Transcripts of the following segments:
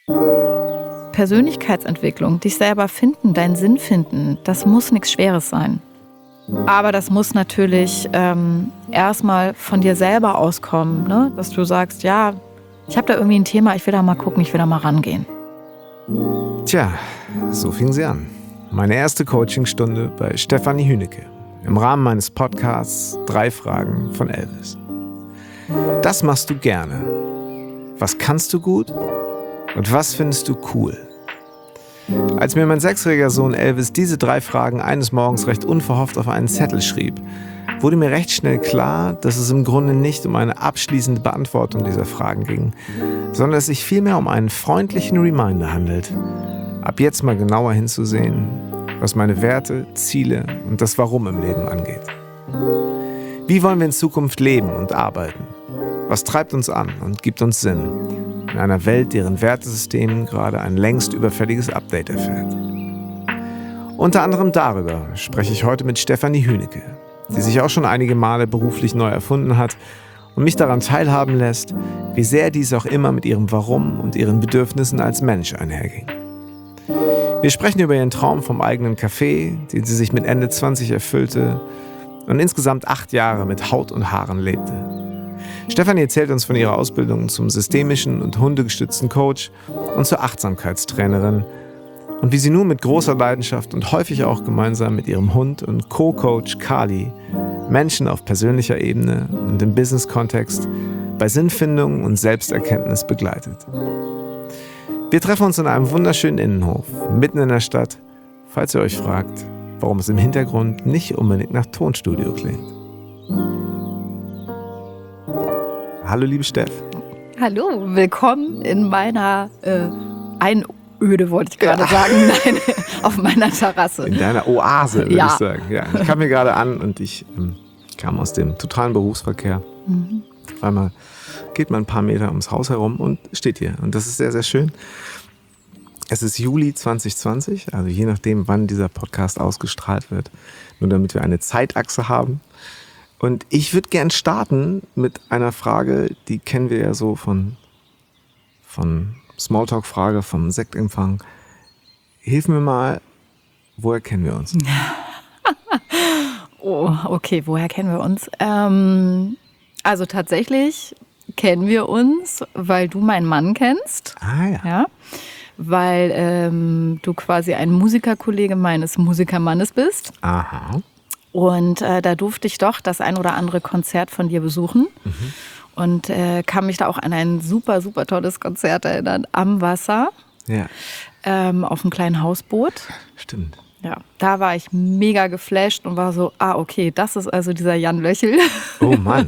Persönlichkeitsentwicklung, dich selber finden, deinen Sinn finden, das muss nichts Schweres sein. Aber das muss natürlich erstmal von dir selber auskommen, ne? Dass du sagst, ja, ich habe da irgendwie ein Thema, ich will da mal gucken, ich will da mal rangehen. Tja, so fing sie an. Meine erste Coachingstunde bei Stefanie Hünecke im Rahmen meines Podcasts 3 Fragen von Elvis. Das machst du gerne. Was kannst du gut? Und was findest du cool? Als mir mein 6-jähriger Sohn Elvis diese 3 Fragen eines Morgens recht unverhofft auf einen Zettel schrieb, wurde mir recht schnell klar, dass es im Grunde nicht um eine abschließende Beantwortung dieser Fragen ging, sondern es sich vielmehr um einen freundlichen Reminder handelt, ab jetzt mal genauer hinzusehen, was meine Werte, Ziele und das Warum im Leben angeht. Wie wollen wir in Zukunft leben und arbeiten? Was treibt uns an und gibt uns Sinn? In einer Welt, deren Wertesystem gerade ein längst überfälliges Update erfährt. Unter anderem darüber spreche ich heute mit Stefanie Hünecke, die sich auch schon einige Male beruflich neu erfunden hat und mich daran teilhaben lässt, wie sehr dies auch immer mit ihrem Warum und ihren Bedürfnissen als Mensch einherging. Wir sprechen über ihren Traum vom eigenen Café, den sie sich mit Ende 20 erfüllte und insgesamt 8 Jahre mit Haut und Haaren lebte. Stefanie erzählt uns von ihrer Ausbildung zum systemischen und hundegestützten Coach und zur Achtsamkeitstrainerin und wie sie nun mit großer Leidenschaft und häufig auch gemeinsam mit ihrem Hund und Co-Coach Kali Menschen auf persönlicher Ebene und im Business-Kontext bei Sinnfindung und Selbsterkenntnis begleitet. Wir treffen uns in einem wunderschönen Innenhof, mitten in der Stadt, falls ihr euch fragt, warum es im Hintergrund nicht unbedingt nach Tonstudio klingt. Hallo liebe Steff. Hallo, willkommen in meiner Einöde, wollte ich gerade sagen. Nein, auf meiner Terrasse. In deiner Oase, würde ich sagen. Ja, ich kam hier gerade an und ich kam aus dem totalen Berufsverkehr. Auf einmal geht man ein paar Meter ums Haus herum und steht hier. Und das ist sehr, sehr schön. Es ist Juli 2020, also je nachdem, wann dieser Podcast ausgestrahlt wird. Nur damit wir eine Zeitachse haben. Und ich würde gern starten mit einer Frage, die kennen wir ja so von Smalltalk-Frage, vom Sektempfang. Hilf mir mal, woher kennen wir uns? Oh, okay, woher kennen wir uns? Also tatsächlich kennen wir uns, weil du meinen Mann kennst. Ah ja. Ja, weil du quasi ein Musikerkollege meines Musikermannes bist. Aha. Und da durfte ich doch das ein oder andere Konzert von dir besuchen. Und kann mich da auch an ein super, super tolles Konzert erinnern, am Wasser, Ja. auf einem kleinen Hausboot. Stimmt. Ja, da war ich mega geflasht und war so, okay, das ist also dieser Jan Löchel. Oh Mann.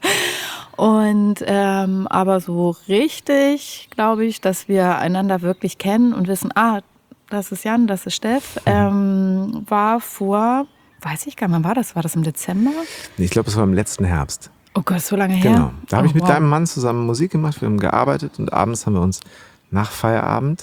Und aber so richtig, glaube ich, dass wir einander wirklich kennen und wissen, das ist Jan, das ist Steff, war vor... Weiß ich gar nicht, wann war das? War das im Dezember? Ich glaube, es war im letzten Herbst. Oh Gott, so lange her? Genau. Da habe ich mit wow. deinem Mann zusammen Musik gemacht, wir haben gearbeitet und abends haben wir uns nach Feierabend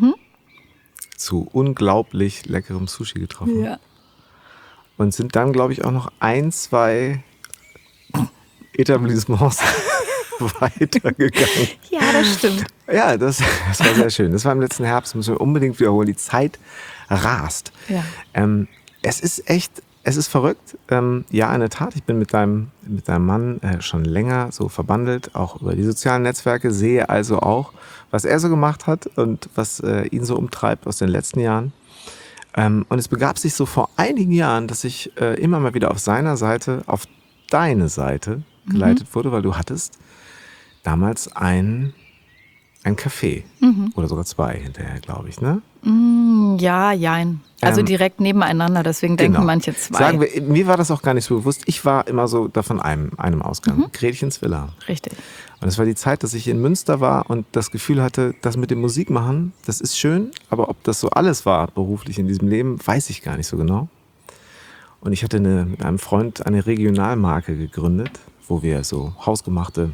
zu unglaublich leckerem Sushi getroffen. Ja. Und sind dann, glaube ich, auch noch 1, 2 Etablissements weitergegangen. Ja, das stimmt. Ja, das war sehr schön. Das war im letzten Herbst, müssen wir unbedingt wiederholen. Die Zeit rast. Ja. Es ist verrückt. Ja, in der Tat, ich bin mit deinem Mann schon länger so verbandelt, auch über die sozialen Netzwerke, sehe also auch, was er so gemacht hat und was ihn so umtreibt aus den letzten Jahren. Und es begab sich so vor einigen Jahren, dass ich immer mal wieder auf seiner Seite, auf deine Seite geleitet wurde, weil du hattest damals ein Café oder sogar 2 hinterher, glaube ich, ne? Ja, jein. Also direkt nebeneinander, deswegen denken manche 2. Sagen wir, mir war das auch gar nicht so bewusst. Ich war immer so davon einem Ausgang. Gretchens Villa. Richtig. Und es war die Zeit, dass ich in Münster war und das Gefühl hatte, das mit dem Musikmachen, das ist schön, aber ob das so alles war beruflich in diesem Leben, weiß ich gar nicht so genau. Und ich hatte mit einem Freund eine Regionalmarke gegründet, wo wir so hausgemachte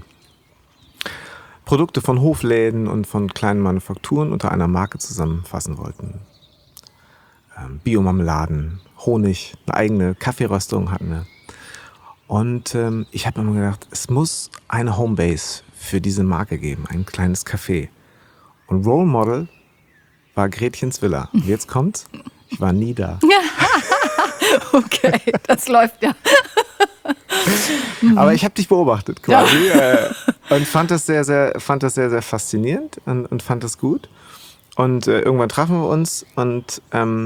Produkte von Hofläden und von kleinen Manufakturen unter einer Marke zusammenfassen wollten. Biomarmeladen, Honig, eine eigene Kaffeeröstung hatten wir. Und ich habe mir gedacht, es muss eine Homebase für diese Marke geben, ein kleines Café. Und Role Model war Gretchens Villa. Und jetzt kommt's, ich war nie da. Okay, das läuft ja. Aber ich habe dich beobachtet quasi und fand das sehr, sehr faszinierend und fand das gut. Und irgendwann trafen wir uns und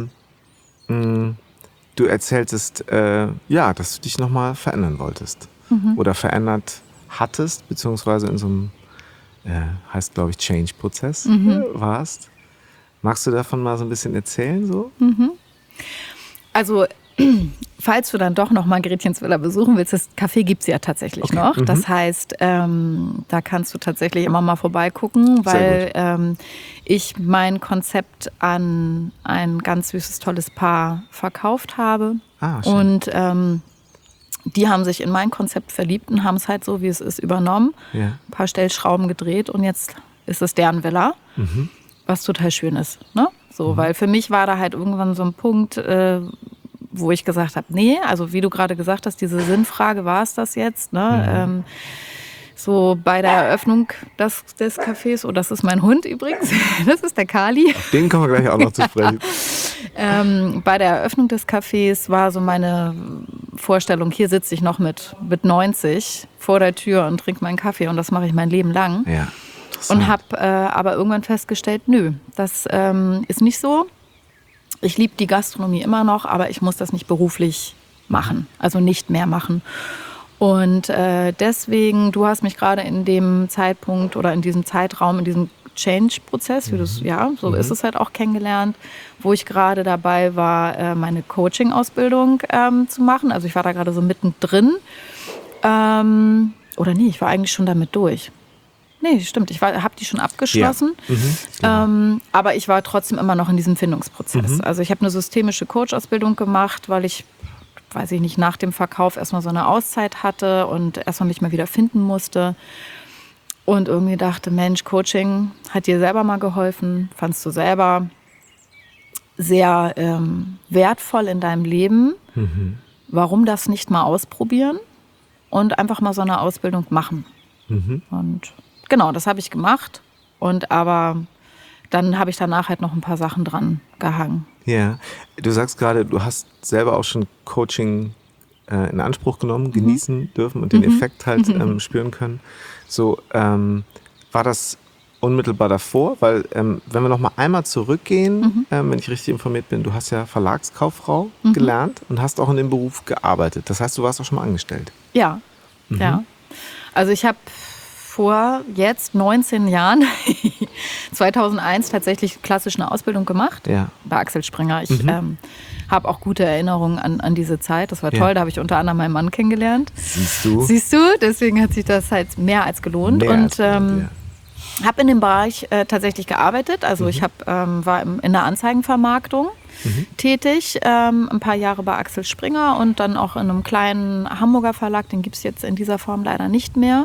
du erzähltest, dass du dich nochmal verändern wolltest. Oder verändert hattest, beziehungsweise in so einem, heißt glaube ich, Change-Prozess warst. Magst du davon mal so ein bisschen erzählen? So? Also, falls du dann doch noch mal Gretchens Villa besuchen willst, das Café gibt es ja tatsächlich noch. Das heißt, da kannst du tatsächlich immer mal vorbeigucken, weil ich mein Konzept an ein ganz süßes, tolles Paar verkauft habe. Schön. Und die haben sich in mein Konzept verliebt und haben es halt so, wie es ist, übernommen. Ja. Ein paar Stellschrauben gedreht und jetzt ist es deren Villa, was total schön ist. Ne? So, weil für mich war da halt irgendwann so ein Punkt, wo ich gesagt habe, nee, also wie du gerade gesagt hast, diese Sinnfrage, war es das jetzt? Ne? So bei der Eröffnung des Cafés, oh, das ist mein Hund übrigens, das ist der Kali. Auf den kommen wir gleich auch noch zu sprechen. Bei der Eröffnung des Cafés war so meine Vorstellung, hier sitze ich noch mit 90 vor der Tür und trinke meinen Kaffee und das mache ich mein Leben lang. Ja. Und habe aber irgendwann festgestellt, nö, das ist nicht so. Ich liebe die Gastronomie immer noch, aber ich muss das nicht beruflich machen, also nicht mehr machen. Und deswegen, du hast mich gerade in dem Zeitpunkt oder in diesem Zeitraum, in diesem Change-Prozess, so ist es halt auch kennengelernt, wo ich gerade dabei war, meine Coaching-Ausbildung zu machen. Also ich war da gerade so mittendrin. Ich war eigentlich schon damit durch. Nee, stimmt. Ich habe die schon abgeschlossen. Ja. Aber ich war trotzdem immer noch in diesem Findungsprozess. Also ich habe eine systemische Coach-Ausbildung gemacht, weil ich, weiß ich nicht, nach dem Verkauf erstmal so eine Auszeit hatte und erstmal mich mal wieder finden musste. Und irgendwie dachte, Mensch, Coaching hat dir selber mal geholfen. Fandst du selber sehr wertvoll in deinem Leben. Warum das nicht mal ausprobieren und einfach mal so eine Ausbildung machen? Und genau, das habe ich gemacht. Aber dann habe ich danach halt noch ein paar Sachen dran gehangen. Ja, du sagst gerade, du hast selber auch schon Coaching in Anspruch genommen, genießen dürfen und den Effekt halt spüren können. So, war das unmittelbar davor? Weil, wenn wir noch mal einmal zurückgehen, wenn ich richtig informiert bin, du hast ja Verlagskauffrau gelernt und hast auch in dem Beruf gearbeitet. Das heißt, du warst auch schon mal angestellt. Ja, ja. Also ich habe vor jetzt 19 Jahren, 2001, tatsächlich klassisch eine Ausbildung gemacht bei Axel Springer. Ich habe auch gute Erinnerungen an diese Zeit. Das war toll, da habe ich unter anderem meinen Mann kennengelernt. Siehst du? Deswegen hat sich das halt mehr als gelohnt. Habe in dem Bereich tatsächlich gearbeitet. Also ich war in der Anzeigenvermarktung tätig, ein paar Jahre bei Axel Springer und dann auch in einem kleinen Hamburger Verlag, den gibt es jetzt in dieser Form leider nicht mehr.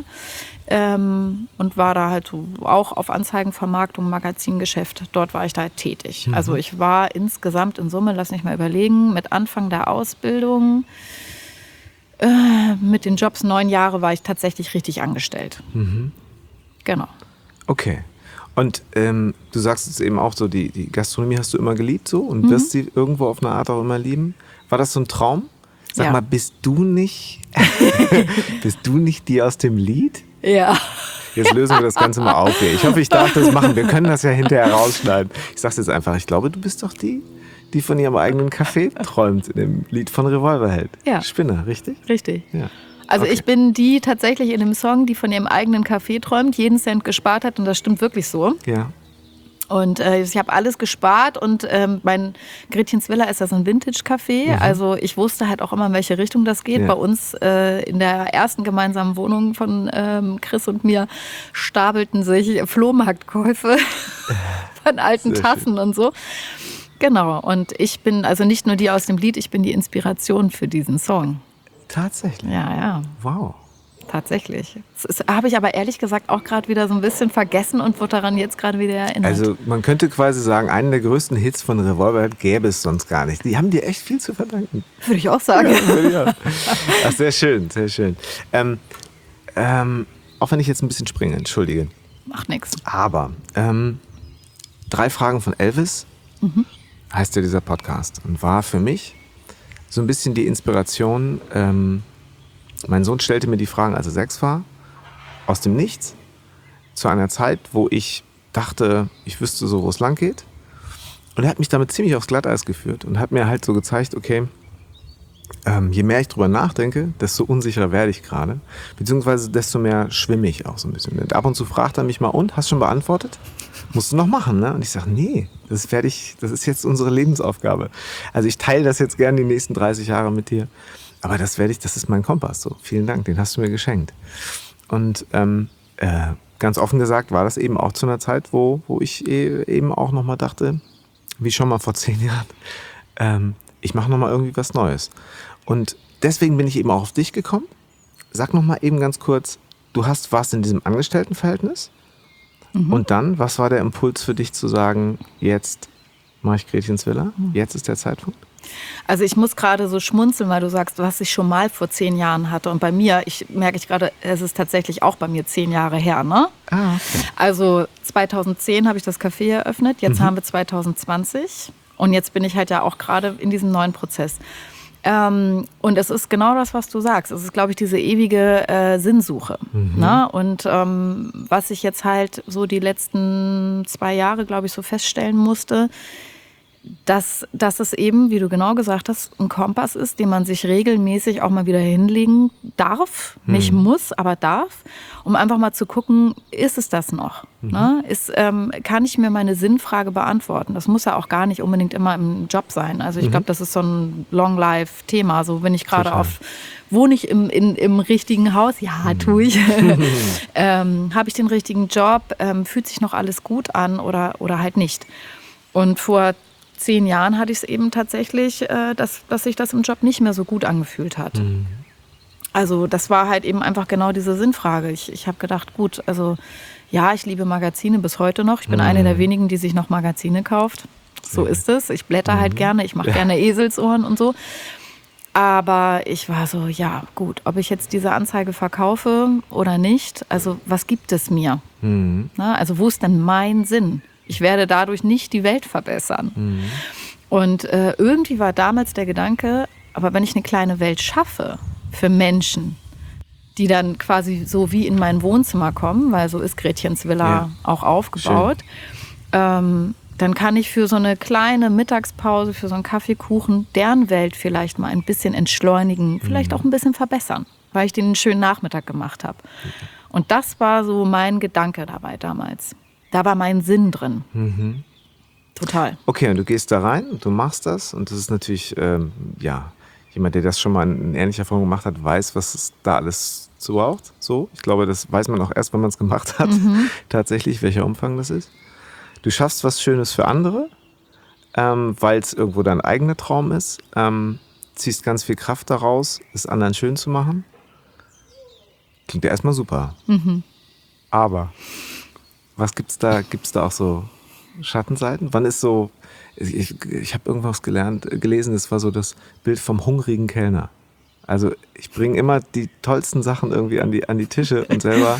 Und war da halt auch auf Anzeigenvermarktung, Magazingeschäft, dort war ich da tätig. Also ich war insgesamt in Summe, lass mich mal überlegen, mit Anfang der Ausbildung, mit den Jobs 9 Jahre war ich tatsächlich richtig angestellt. Genau. Okay. Und du sagst es eben auch so, die Gastronomie hast du immer geliebt so und wirst sie irgendwo auf eine Art auch immer lieben. War das so ein Traum? Sag mal, bist du nicht die aus dem Lied? Ja. Jetzt lösen wir das Ganze mal auf hier. Ich hoffe, ich darf das machen. Wir können das ja hinterher rausschneiden. Ich sag's jetzt einfach, ich glaube, du bist doch die von ihrem eigenen Café träumt in dem Lied von Revolverheld. Ja. Spinner, richtig? Richtig. Ja. Also Okay. ich bin die tatsächlich in dem Song, die von ihrem eigenen Café träumt, jeden Cent gespart hat und das stimmt wirklich so. Ja. Und ich habe alles gespart und mein Gretchens Villa ist ja so ein Vintage-Café. Also ich wusste halt auch immer, in welche Richtung das geht. Ja. Bei uns in der ersten gemeinsamen Wohnung von Chris und mir stapelten sich Flohmarktkäufe von alten Sehr Tassen und so. Genau, und ich bin also nicht nur die aus dem Lied, ich bin die Inspiration für diesen Song. Tatsächlich? Ja. Wow. Tatsächlich. Das habe ich aber ehrlich gesagt auch gerade wieder so ein bisschen vergessen und wurde daran jetzt gerade wieder erinnert. Also man könnte quasi sagen, einen der größten Hits von Revolverheld gäbe es sonst gar nicht. Die haben dir echt viel zu verdanken. Würde ich auch sagen. Ja. Ach, sehr schön, sehr schön. Auch wenn ich jetzt ein bisschen springe, entschuldige. Macht nichts. Aber 3 Fragen von Elvis heißt ja dieser Podcast und war für mich so ein bisschen die Inspiration. Mein Sohn stellte mir die Fragen, als er 6 war, aus dem Nichts, zu einer Zeit, wo ich dachte, ich wüsste so, wo es lang geht. Und er hat mich damit ziemlich aufs Glatteis geführt und hat mir halt so gezeigt, okay, je mehr ich drüber nachdenke, desto unsicherer werde ich gerade. Beziehungsweise desto mehr schwimme ich auch so ein bisschen. Und ab und zu fragt er mich mal, und, hast du schon beantwortet? Musst du noch machen, ne? Und ich sage, nee, das ist jetzt unsere Lebensaufgabe. Also ich teile das jetzt gerne die nächsten 30 Jahre mit dir. Aber das ist mein Kompass. So, vielen Dank, den hast du mir geschenkt. Und ganz offen gesagt war das eben auch zu einer Zeit, wo ich eben auch nochmal dachte, wie schon mal vor 10 Jahren, ich mache nochmal irgendwie was Neues. Und deswegen bin ich eben auch auf dich gekommen. Sag nochmal eben ganz kurz, warst in diesem Angestelltenverhältnis. Und dann, was war der Impuls für dich zu sagen, jetzt mache ich Gretchens Villa, jetzt ist der Zeitpunkt? Also ich muss gerade so schmunzeln, weil du sagst, was ich schon mal vor 10 Jahren hatte. Und bei mir, merke ich gerade, es ist tatsächlich auch bei mir 10 Jahre her, ne? Ah, okay. Also 2010 habe ich das Café eröffnet, jetzt haben wir 2020 und jetzt bin ich halt ja auch gerade in diesem neuen Prozess. Und es ist genau das, was du sagst. Es ist, glaube ich, diese ewige Sinnsuche. Ne? Und was ich jetzt halt so die letzten 2 Jahre, glaube ich, so feststellen musste, dass es eben, wie du genau gesagt hast, ein Kompass ist, den man sich regelmäßig auch mal wieder hinlegen darf. Nicht muss, aber darf. Um einfach mal zu gucken, ist es das noch? Ne? Kann ich mir meine Sinnfrage beantworten? Das muss ja auch gar nicht unbedingt immer im Job sein. Also ich glaube, das ist so ein Long-Life-Thema. So bin ich gerade wohne ich im richtigen Haus? Ja, tue ich. Habe ich den richtigen Job? Fühlt sich noch alles gut an oder halt nicht? Und vor 10 Jahren hatte ich es eben tatsächlich, dass sich das im Job nicht mehr so gut angefühlt hat. Also das war halt eben einfach genau diese Sinnfrage. Ich habe gedacht, gut, also ja, ich liebe Magazine bis heute noch. Ich bin eine der wenigen, die sich noch Magazine kauft. So ist es. Ich blätter halt gerne, ich mache gerne Eselsohren und so. Aber ich war so, ja gut, ob ich jetzt diese Anzeige verkaufe oder nicht, also was gibt es mir? Na, also wo ist denn mein Sinn? Ich werde dadurch nicht die Welt verbessern. Und irgendwie war damals der Gedanke, aber wenn ich eine kleine Welt schaffe für Menschen, die dann quasi so wie in mein Wohnzimmer kommen, weil so ist Gretchens Villa auch aufgebaut, dann kann ich für so eine kleine Mittagspause, für so einen Kaffeekuchen, deren Welt vielleicht mal ein bisschen entschleunigen, vielleicht auch ein bisschen verbessern, weil ich denen einen schönen Nachmittag gemacht habe. Und das war so mein Gedanke dabei damals. Da war mein Sinn drin. Total. Okay, und du gehst da rein und du machst das. Und das ist natürlich, jemand, der das schon mal in ähnlicher Form gemacht hat, weiß, was es da alles zu braucht. So, ich glaube, das weiß man auch erst, wenn man es gemacht hat, tatsächlich, welcher Umfang das ist. Du schaffst was Schönes für andere, weil es irgendwo dein eigener Traum ist. Ziehst ganz viel Kraft daraus, es anderen schön zu machen. Klingt ja erstmal super. Aber was gibt's da? Gibt's da auch so Schattenseiten? Wann ist so, ich habe irgendwas gelesen, das war so das Bild vom hungrigen Kellner. Also ich bringe immer die tollsten Sachen irgendwie an die Tische und selber.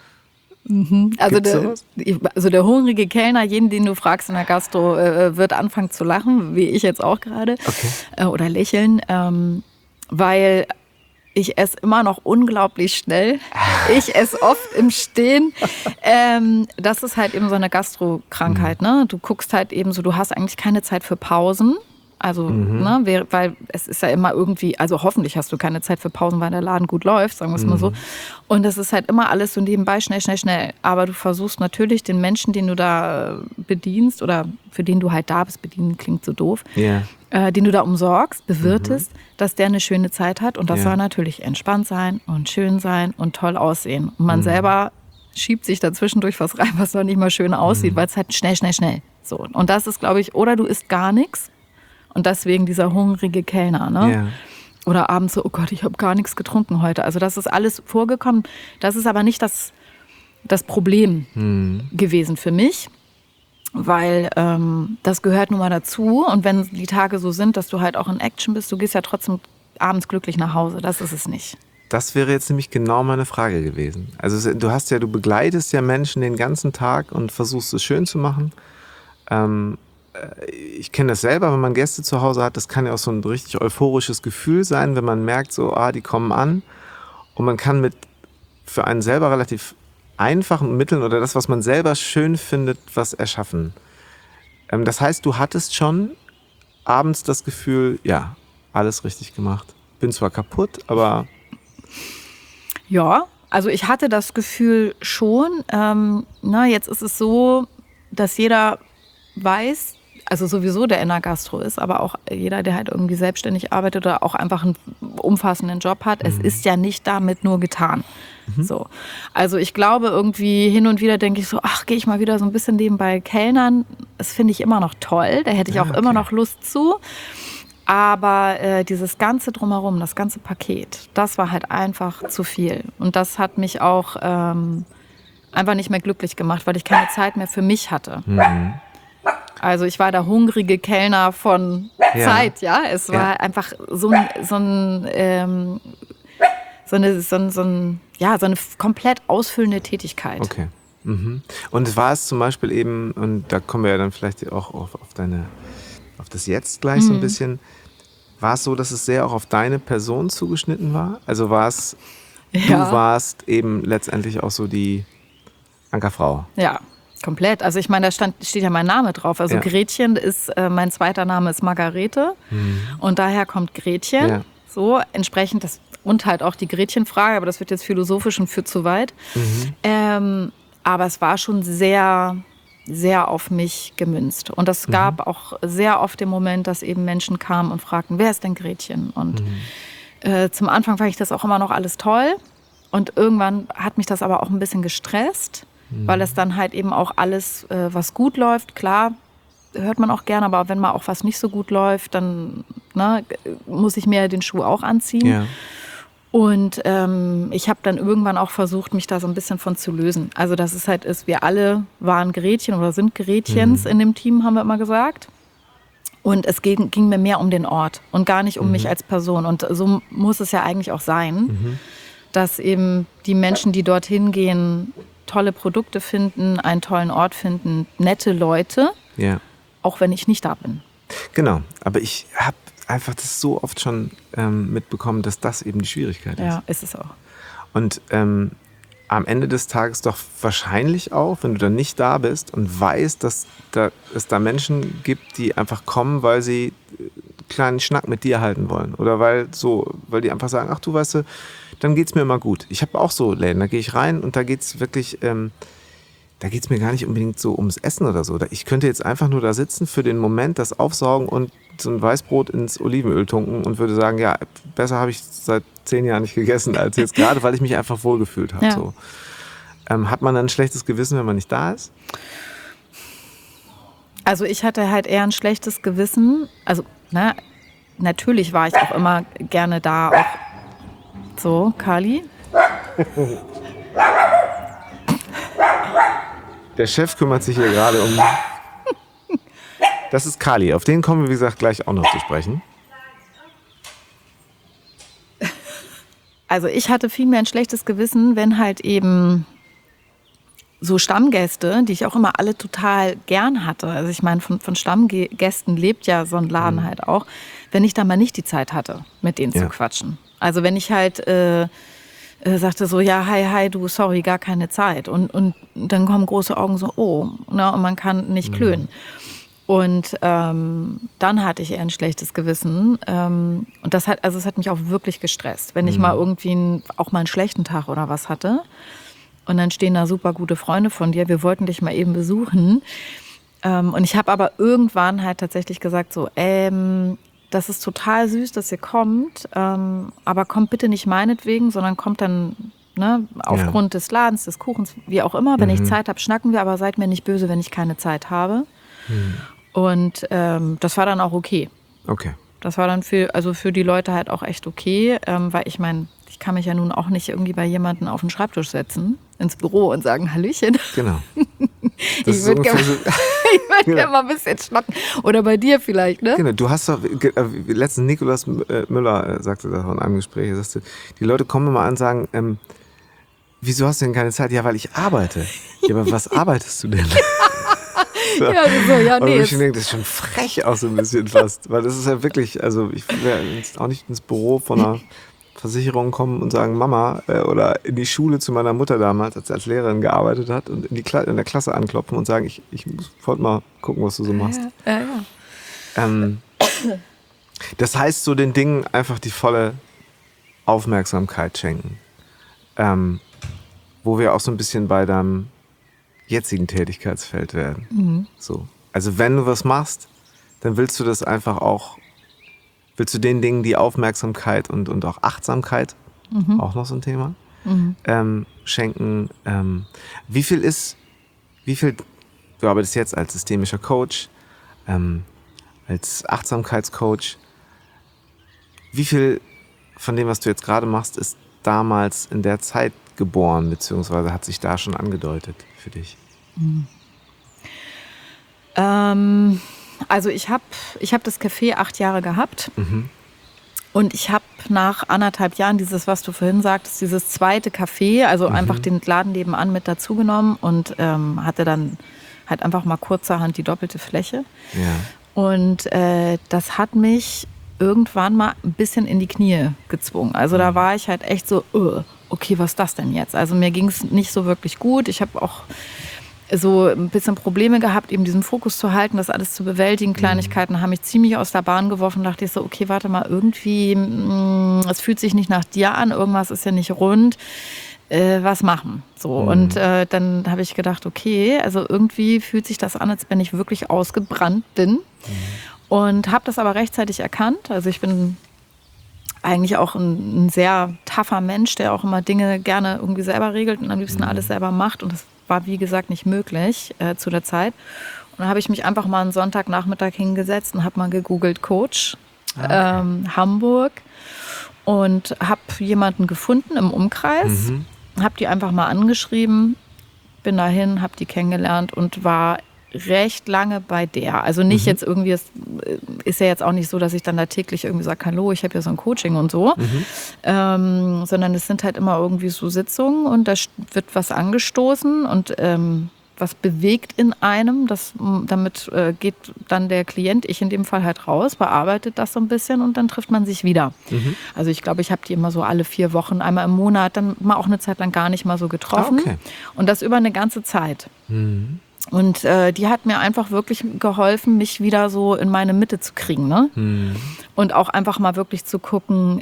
Also der hungrige Kellner, jeden, den du fragst in der Gastro, wird anfangen zu lachen, wie ich jetzt auch gerade, oder lächeln, weil ich esse immer noch unglaublich schnell. Ich esse oft im Stehen. Das ist halt eben so eine Gastro-Krankheit. Ne? Du guckst halt eben so, du hast eigentlich keine Zeit für Pausen. Also, ne, weil es ist ja immer irgendwie, also hoffentlich hast du keine Zeit für Pausen, weil der Laden gut läuft, sagen wir es mal so. Und es ist halt immer alles so nebenbei, schnell, schnell, schnell. Aber du versuchst natürlich den Menschen, den du da bedienst oder für den du halt da bist, bedienen klingt so doof, den du da umsorgst, bewirtest, dass der eine schöne Zeit hat. Und das soll natürlich entspannt sein und schön sein und toll aussehen. Und man selber schiebt sich dazwischendurch was rein, was noch nicht mal schön aussieht, weil es halt schnell, schnell, schnell. So. Und das ist, glaube ich, oder du isst gar nichts. Und deswegen dieser hungrige Kellner, ne? Ja. Oder abends so, oh Gott, ich habe gar nichts getrunken heute. Also das ist alles vorgekommen. Das ist aber nicht das Problem gewesen für mich, weil das gehört nun mal dazu. Und wenn die Tage so sind, dass du halt auch in Action bist, du gehst ja trotzdem abends glücklich nach Hause. Das ist es nicht. Das wäre jetzt nämlich genau meine Frage gewesen. Also du begleitest ja Menschen den ganzen Tag und versuchst es schön zu machen. Ich kenne das selber, wenn man Gäste zu Hause hat, das kann ja auch so ein richtig euphorisches Gefühl sein, wenn man merkt, so, die kommen an und man kann mit für einen selber relativ einfachen Mitteln oder das, was man selber schön findet, was erschaffen. Das heißt, du hattest schon abends das Gefühl, ja, alles richtig gemacht. Bin zwar kaputt, aber... Ja, also ich hatte das Gefühl schon. Jetzt ist es so, dass jeder weiß, also sowieso der in der Gastro ist, aber auch jeder, der halt irgendwie selbstständig arbeitet oder auch einfach einen umfassenden Job hat, es ist ja nicht damit nur getan. So. Also ich glaube irgendwie hin und wieder denke ich so, gehe ich mal wieder so ein bisschen nebenbei Kellnern. Das finde ich immer noch toll, da hätte ich auch immer noch Lust zu. Aber dieses Ganze drumherum, das ganze Paket, das war halt einfach zu viel. Und das hat mich auch einfach nicht mehr glücklich gemacht, weil ich keine Zeit mehr für mich hatte. Also ich war der hungrige Kellner von Zeit, ja. Es war einfach so eine komplett ausfüllende Tätigkeit. Okay. Und war es zum Beispiel eben, und da kommen wir ja dann vielleicht auch auf das Jetzt gleich so ein bisschen, war es so, dass es sehr auch auf deine Person zugeschnitten war? Also war es, du warst eben letztendlich auch so die Ankerfrau? Ja. Komplett. Also ich meine, da steht ja mein Name drauf. Also Gretchen ist, mein zweiter Name ist Margarete und daher kommt Gretchen. Ja. So, entsprechend das und halt auch die Gretchenfrage, aber das wird jetzt philosophisch und führt zu weit. Aber es war schon sehr, sehr auf mich gemünzt. Und es gab auch sehr oft den Moment, dass eben Menschen kamen und fragten, wer ist denn Gretchen? Und zum Anfang fand ich das auch immer noch alles toll. Und irgendwann hat mich das aber auch ein bisschen gestresst. Weil es dann halt eben auch alles, was gut läuft, klar, hört man auch gerne, aber wenn mal auch was nicht so gut läuft, dann muss ich mir den Schuh auch anziehen. Ja. Und ich habe dann irgendwann auch versucht, mich da so ein bisschen von zu lösen. Also dass es halt ist, wir alle waren Gretchen oder sind Gretchens in dem Team, haben wir immer gesagt. Und es ging mir mehr um den Ort und gar nicht um mich als Person. Und so muss es ja eigentlich auch sein, dass eben die Menschen, die dorthin gehen, tolle Produkte finden, einen tollen Ort finden, nette Leute, auch wenn ich nicht da bin. Genau, aber ich habe einfach das so oft schon mitbekommen, dass das eben die Schwierigkeit ist. Ja, ist es auch. Und am Ende des Tages doch wahrscheinlich auch, wenn du dann nicht da bist und weißt, dass es da Menschen gibt, die einfach kommen, weil sie einen kleinen Schnack mit dir halten wollen oder weil die einfach sagen, ach du weißt du, dann geht's mir immer gut. Ich habe auch so Läden, da gehe ich rein und da geht's wirklich, da geht's mir gar nicht unbedingt so ums Essen oder so. Ich könnte jetzt einfach nur da sitzen, für den Moment das aufsaugen und so ein Weißbrot ins Olivenöl tunken und würde sagen, ja, besser habe ich seit 10 Jahren nicht gegessen als jetzt gerade, weil ich mich einfach wohlgefühlt habe. Ja. So. Hat man dann ein schlechtes Gewissen, wenn man nicht da ist? Also ich hatte halt eher ein schlechtes Gewissen. Also natürlich war ich auch immer gerne da, auch so, Kali. Der Chef kümmert sich hier gerade um... Das ist Kali, auf den kommen wir, wie gesagt, gleich auch noch zu sprechen. Also ich hatte vielmehr ein schlechtes Gewissen, wenn halt eben so Stammgäste, die ich auch immer alle total gern hatte. Also ich meine, von Stammgästen lebt ja so ein Laden halt auch, wenn ich da mal nicht die Zeit hatte, mit denen zu quatschen. Also wenn ich halt sagte so, ja, hi, du, sorry, gar keine Zeit. Und dann kommen große Augen so, und man kann nicht klönen. Und dann hatte ich eher ein schlechtes Gewissen. Und es hat mich auch wirklich gestresst, wenn ich mal irgendwie auch mal einen schlechten Tag oder was hatte. Und dann stehen da super gute Freunde von dir, wir wollten dich mal eben besuchen. Und ich habe aber irgendwann halt tatsächlich gesagt so, das ist total süß, dass ihr kommt, aber kommt bitte nicht meinetwegen, sondern kommt dann aufgrund des Ladens, des Kuchens, wie auch immer. Wenn ich Zeit habe, schnacken wir, aber seid mir nicht böse, wenn ich keine Zeit habe. Und das war dann auch okay. Okay. Das war dann für die Leute halt auch echt okay, weil ich meine, ich kann mich ja nun auch nicht irgendwie bei jemandem auf den Schreibtisch setzen, ins Büro und sagen, Hallöchen. Genau. Ich würde gerne mal ein bisschen schnacken. Oder bei dir vielleicht, ne? Genau, du hast doch, letztens Nikolaus Müller sagte das in einem Gespräch, er sagte, die Leute kommen immer an und sagen, wieso hast du denn keine Zeit? Ja, weil ich arbeite. Ja, aber was arbeitest du denn? So. Ja, Und nee. ich denke, das ist schon frech auch so ein bisschen fast. Weil das ist ja wirklich, also ich will ja jetzt auch nicht ins Büro von einer Versicherung kommen und sagen, Mama, oder in die Schule zu meiner Mutter damals, als sie als Lehrerin gearbeitet hat, und in der Klasse anklopfen und sagen, ich wollte mal gucken, was du so machst. Ja. Das heißt, so den Dingen einfach die volle Aufmerksamkeit schenken. Wo wir auch so ein bisschen bei deinem jetzigen Tätigkeitsfeld werden. So. Also wenn du was machst, dann willst du das einfach auch, willst du den Dingen die Aufmerksamkeit und auch Achtsamkeit, auch noch so ein Thema, schenken. Wie viel, du arbeitest jetzt als systemischer Coach, als Achtsamkeitscoach, wie viel von dem, was du jetzt gerade machst, ist damals in der Zeit geboren, beziehungsweise hat sich da schon angedeutet für dich? Also ich hab das Café 8 Jahre gehabt und ich habe nach 1,5 Jahren dieses, was du vorhin sagtest, dieses zweite Café, also einfach den Laden nebenan mit dazugenommen und hatte dann halt einfach mal kurzerhand die doppelte Fläche. Ja. Und das hat mich irgendwann mal ein bisschen in die Knie gezwungen. Also da war ich halt echt so, okay, was ist das denn jetzt? Also mir ging es nicht so wirklich gut. Ich habe auch so ein bisschen Probleme gehabt, eben diesen Fokus zu halten, das alles zu bewältigen. Kleinigkeiten haben mich ziemlich aus der Bahn geworfen. Dachte ich so, okay, warte mal, irgendwie, es fühlt sich nicht nach dir an, irgendwas ist ja nicht rund. Was machen? So. Und dann habe ich gedacht, okay, also irgendwie fühlt sich das an, als wenn ich wirklich ausgebrannt bin. Und habe das aber rechtzeitig erkannt. Also ich bin eigentlich auch ein sehr tougher Mensch, der auch immer Dinge gerne irgendwie selber regelt und am liebsten alles selber macht. Und das war, wie gesagt, nicht möglich zu der Zeit. Und dann habe ich mich einfach mal einen Sonntagnachmittag hingesetzt und habe mal gegoogelt Coach Hamburg und habe jemanden gefunden im Umkreis, habe die einfach mal angeschrieben, bin dahin, habe die kennengelernt und war recht lange bei der. Also nicht jetzt irgendwie, es ist ja jetzt auch nicht so, dass ich dann da täglich irgendwie sage, hallo, ich habe ja so ein Coaching und so, sondern es sind halt immer irgendwie so Sitzungen und da wird was angestoßen und was bewegt in einem. Damit geht dann der Klient, ich in dem Fall halt raus, bearbeitet das so ein bisschen und dann trifft man sich wieder. Also ich glaube, ich habe die immer so alle 4 Wochen, einmal im Monat, dann mal auch eine Zeit lang gar nicht mal so getroffen. Okay. Und das über eine ganze Zeit. Und die hat mir einfach wirklich geholfen, mich wieder so in meine Mitte zu kriegen. Ne? Und auch einfach mal wirklich zu gucken,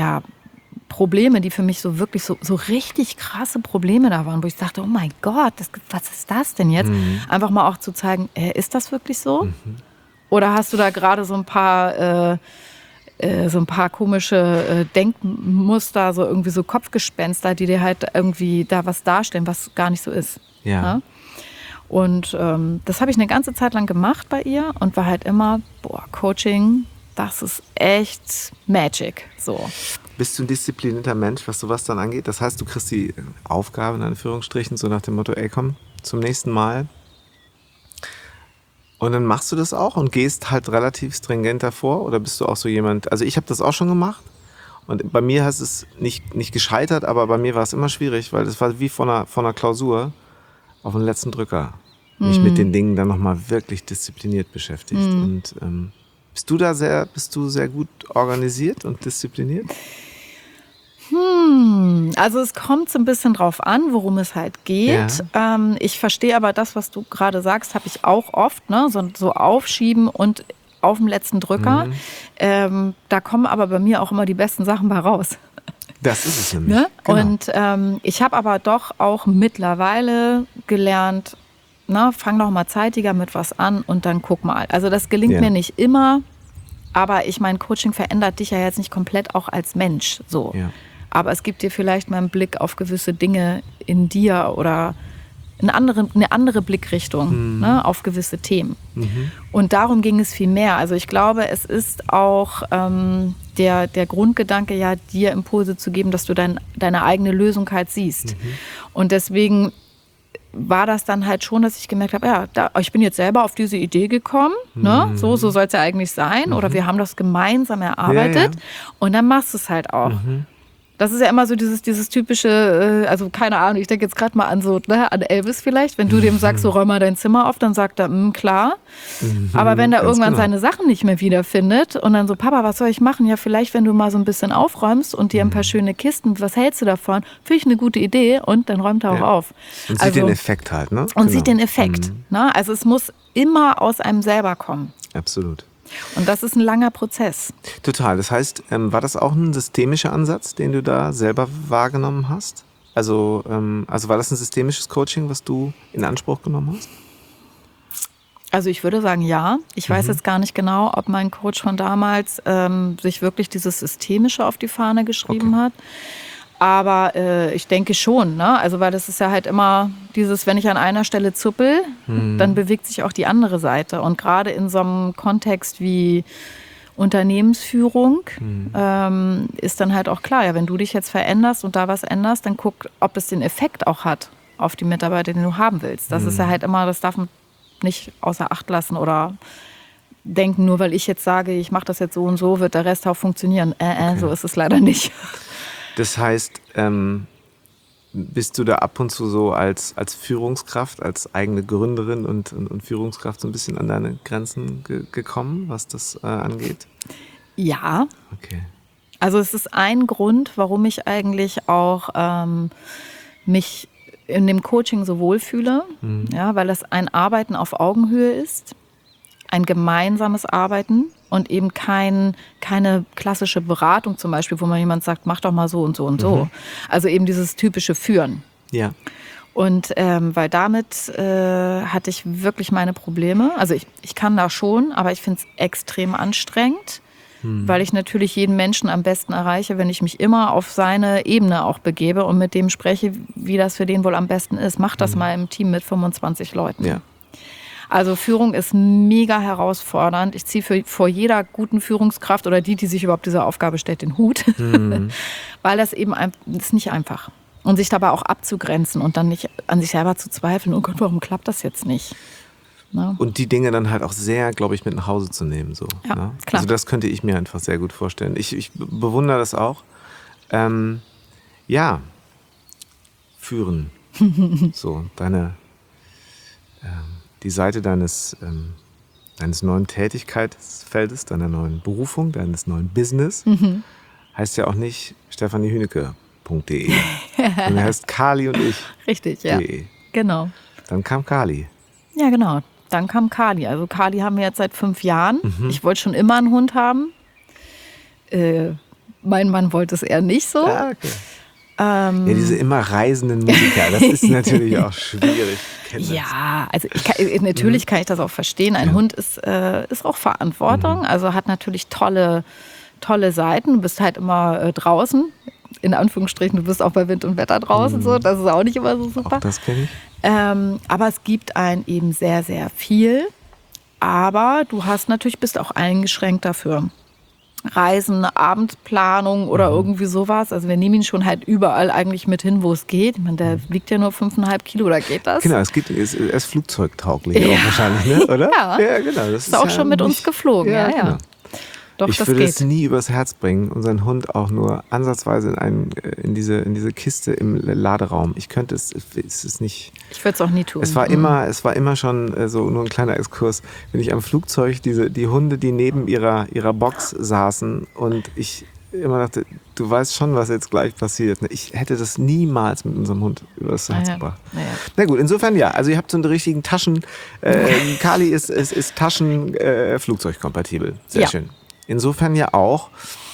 Probleme, die für mich so wirklich so richtig krasse Probleme da waren, wo ich dachte, oh mein Gott, was ist das denn jetzt? Einfach mal auch zu zeigen, ist das wirklich so? Oder hast du da gerade so ein paar komische Denkmuster, so irgendwie so Kopfgespenster, die dir halt irgendwie da was darstellen, was gar nicht so ist. Ja? Und das habe ich eine ganze Zeit lang gemacht bei ihr und war halt immer, Coaching, das ist echt Magic. So. Bist du ein disziplinierter Mensch, was sowas dann angeht? Das heißt, du kriegst die Aufgabe in Anführungsstrichen so nach dem Motto, ey komm, zum nächsten Mal. Und dann machst du das auch und gehst halt relativ stringent davor? Oder bist du auch so jemand, also ich habe das auch schon gemacht und bei mir heißt es nicht gescheitert, aber bei mir war es immer schwierig, weil das war wie von einer Klausur auf den letzten Drücker. Mich mit den Dingen dann nochmal wirklich diszipliniert beschäftigt. Und bist du sehr gut organisiert und diszipliniert? Also es kommt so ein bisschen drauf an, worum es halt geht. Ja. Ich verstehe aber das, was du gerade sagst, habe ich auch oft, ne? So aufschieben und auf dem letzten Drücker. Da kommen aber bei mir auch immer die besten Sachen bei raus. Das ist es nämlich. Ne? Genau. Und ich habe aber doch auch mittlerweile gelernt, fang doch mal zeitiger mit was an und dann guck mal. Also das gelingt mir nicht immer, aber ich meine, Coaching verändert dich ja jetzt nicht komplett auch als Mensch. So. Ja. Aber es gibt dir vielleicht mal einen Blick auf gewisse Dinge in dir oder eine andere Blickrichtung auf gewisse Themen. Und darum ging es viel mehr. Also ich glaube, es ist auch der Grundgedanke, ja, dir Impulse zu geben, dass du deine eigene Lösung halt siehst. Und deswegen war das dann halt schon, dass ich gemerkt habe, ich bin jetzt selber auf diese Idee gekommen, ne? So soll es ja eigentlich sein. Oder wir haben das gemeinsam erarbeitet und dann machst du es halt auch. Das ist ja immer so dieses typische, also keine Ahnung, ich denke jetzt gerade mal an an Elvis vielleicht, wenn du dem sagst, so räum mal dein Zimmer auf, dann sagt er, klar. Aber wenn er irgendwann seine Sachen nicht mehr wiederfindet und dann so, Papa, was soll ich machen? Ja, vielleicht, wenn du mal so ein bisschen aufräumst und dir ein paar schöne Kisten, was hältst du davon? Finde ich eine gute Idee und dann räumt er auch auf. Und sieht den Effekt halt, ne? Und sieht den Effekt. Ne? Also es muss immer aus einem selber kommen. Absolut. Und das ist ein langer Prozess. Total. Das heißt, war das auch ein systemischer Ansatz, den du da selber wahrgenommen hast? Also war das ein systemisches Coaching, was du in Anspruch genommen hast? Also ich würde sagen, ja. Ich weiß jetzt gar nicht genau, ob mein Coach von damals sich wirklich dieses Systemische auf die Fahne geschrieben hat. Aber ich denke schon, ne? Also weil das ist ja halt immer dieses, wenn ich an einer Stelle zuppel, dann bewegt sich auch die andere Seite. Und gerade in so einem Kontext wie Unternehmensführung ist dann halt auch klar, ja, wenn du dich jetzt veränderst und da was änderst, dann guck, ob es den Effekt auch hat auf die Mitarbeiter, den du haben willst. Das ist ja halt immer, das darf man nicht außer Acht lassen oder denken, nur weil ich jetzt sage, ich mache das jetzt so und so, wird der Rest auch funktionieren. So ist es leider nicht. Das heißt, bist du da ab und zu so als Führungskraft, als eigene Gründerin und Führungskraft so ein bisschen an deine Grenzen gekommen, was das angeht? Ja. Okay. Also es ist ein Grund, warum ich eigentlich auch mich in dem Coaching so wohlfühle, ja, weil es ein Arbeiten auf Augenhöhe ist, ein gemeinsames Arbeiten und eben keine klassische Beratung zum Beispiel, wo man jemand sagt, mach doch mal so und so und so. Also eben dieses typische Führen. Ja. Und weil damit hatte ich wirklich meine Probleme. Also ich kann da schon, aber ich finde es extrem anstrengend, weil ich natürlich jeden Menschen am besten erreiche, wenn ich mich immer auf seine Ebene auch begebe und mit dem spreche, wie das für den wohl am besten ist. Mach das mal im Team mit 25 Leuten. Ja. Also Führung ist mega herausfordernd. Ich ziehe vor jeder guten Führungskraft oder die sich überhaupt dieser Aufgabe stellt, den Hut. Weil das eben ist nicht einfach. Und sich dabei auch abzugrenzen und dann nicht an sich selber zu zweifeln, oh Gott, warum klappt das jetzt nicht? Ne? Und die Dinge dann halt auch sehr, glaube ich, mit nach Hause zu nehmen. So, ja, ne? Klar. Also das könnte ich mir einfach sehr gut vorstellen. Ich bewundere das auch. Ja, führen. So, die Seite deines neuen Tätigkeitsfeldes, deiner neuen Berufung, deines neuen Business, heißt ja auch nicht stephaniehünecke.de. sondern heißt Kali und ich. Richtig, ja. Genau. Dann kam Kali. Ja, genau. Dann kam Kali. Also Kali haben wir jetzt seit 5 Jahren. Ich wollte schon immer einen Hund haben. Mein Mann wollte es eher nicht so. Ja, okay. Ja, diese immer reisenden Musiker, das ist natürlich auch schwierig. Ja, also natürlich kann ich das auch verstehen. Ein Hund ist auch Verantwortung, also hat natürlich tolle Seiten. Du bist halt immer draußen, in Anführungsstrichen, du bist auch bei Wind und Wetter draußen, so. Das ist auch nicht immer so super. Auch das kenne ich. Aber es gibt einen eben sehr, sehr viel. Aber du bist auch eingeschränkt dafür. Reisen, Abendplanung oder irgendwie sowas. Also wir nehmen ihn schon halt überall eigentlich mit hin, wo es geht. Ich meine, der wiegt ja nur 5,5 Kilo, oder geht das? Genau, er ist flugzeugtauglich auch wahrscheinlich, ne? Oder? Ja, genau. Das ist auch schon mit uns geflogen, ja. Genau. Doch, ich würde es nie übers Herz bringen, unseren Hund auch nur ansatzweise in diese Kiste im Laderaum. Ich könnte es ist nicht. Ich würde es auch nie tun. Es war immer schon so, nur ein kleiner Exkurs, wenn ich am Flugzeug die Hunde, die neben ihrer Box saßen und ich immer dachte, du weißt schon, was jetzt gleich passiert. Ich hätte das niemals mit unserem Hund übers Herz gebracht. Ja. Na gut, insofern ja. Also ihr habt so einen richtigen Kali ist Flugzeugkompatibel. Sehr schön. Insofern ja auch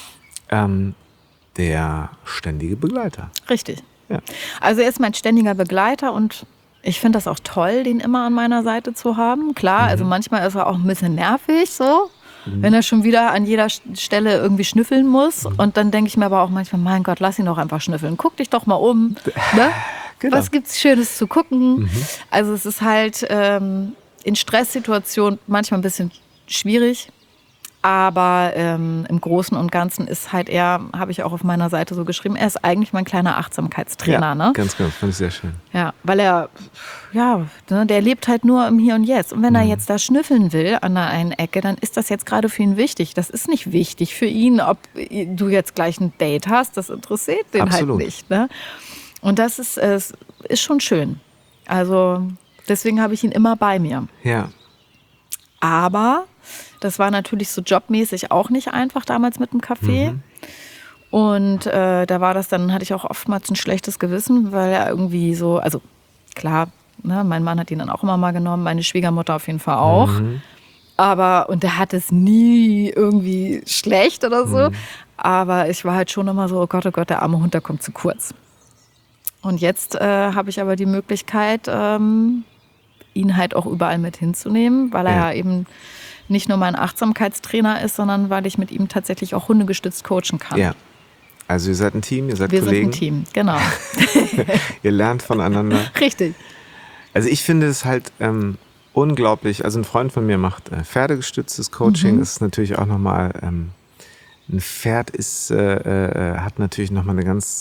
der ständige Begleiter. Richtig. Ja. Also er ist mein ständiger Begleiter und ich finde das auch toll, den immer an meiner Seite zu haben. Klar, also manchmal ist er auch ein bisschen nervig so, wenn er schon wieder an jeder Stelle irgendwie schnüffeln muss. Und dann denke ich mir aber auch manchmal, mein Gott, lass ihn doch einfach schnüffeln. Guck dich doch mal um. Ne? Genau. Was gibt's Schönes zu gucken? Also es ist halt in Stresssituationen manchmal ein bisschen schwierig. Aber im Großen und Ganzen ist halt er, habe ich auch auf meiner Seite so geschrieben, er ist eigentlich mein kleiner Achtsamkeitstrainer. Ja, ne? Ganz, fand ich sehr schön. Ja, weil er, der lebt halt nur im Hier und Jetzt. Und wenn er jetzt da schnüffeln will an der einen Ecke, dann ist das jetzt gerade für ihn wichtig. Das ist nicht wichtig für ihn, ob du jetzt gleich ein Date hast. Das interessiert den Absolut. halt nicht. Ne? Und das ist schon schön. Also deswegen habe ich ihn immer bei mir. Ja. Aber das war natürlich so jobmäßig auch nicht einfach damals mit dem Café. Und da war das dann, hatte ich auch oftmals ein schlechtes Gewissen, weil er irgendwie so, also klar, ne, mein Mann hat ihn dann auch immer mal genommen, meine Schwiegermutter auf jeden Fall auch. Aber, und der hat es nie irgendwie schlecht oder so. Aber ich war halt schon immer so, oh Gott, der arme Hund, der kommt zu kurz. Und jetzt habe ich aber die Möglichkeit, ihn halt auch überall mit hinzunehmen, weil er ja eben nicht nur mein Achtsamkeitstrainer ist, sondern weil ich mit ihm tatsächlich auch hundegestützt coachen kann. Ja. Also ihr seid ein Team, ihr seid Wir Kollegen. sind ein Team, genau. Ihr lernt voneinander. Richtig. Also ich finde es halt unglaublich. Also ein Freund von mir macht pferdegestütztes Coaching. Das ist natürlich auch nochmal, ein Pferd hat natürlich nochmal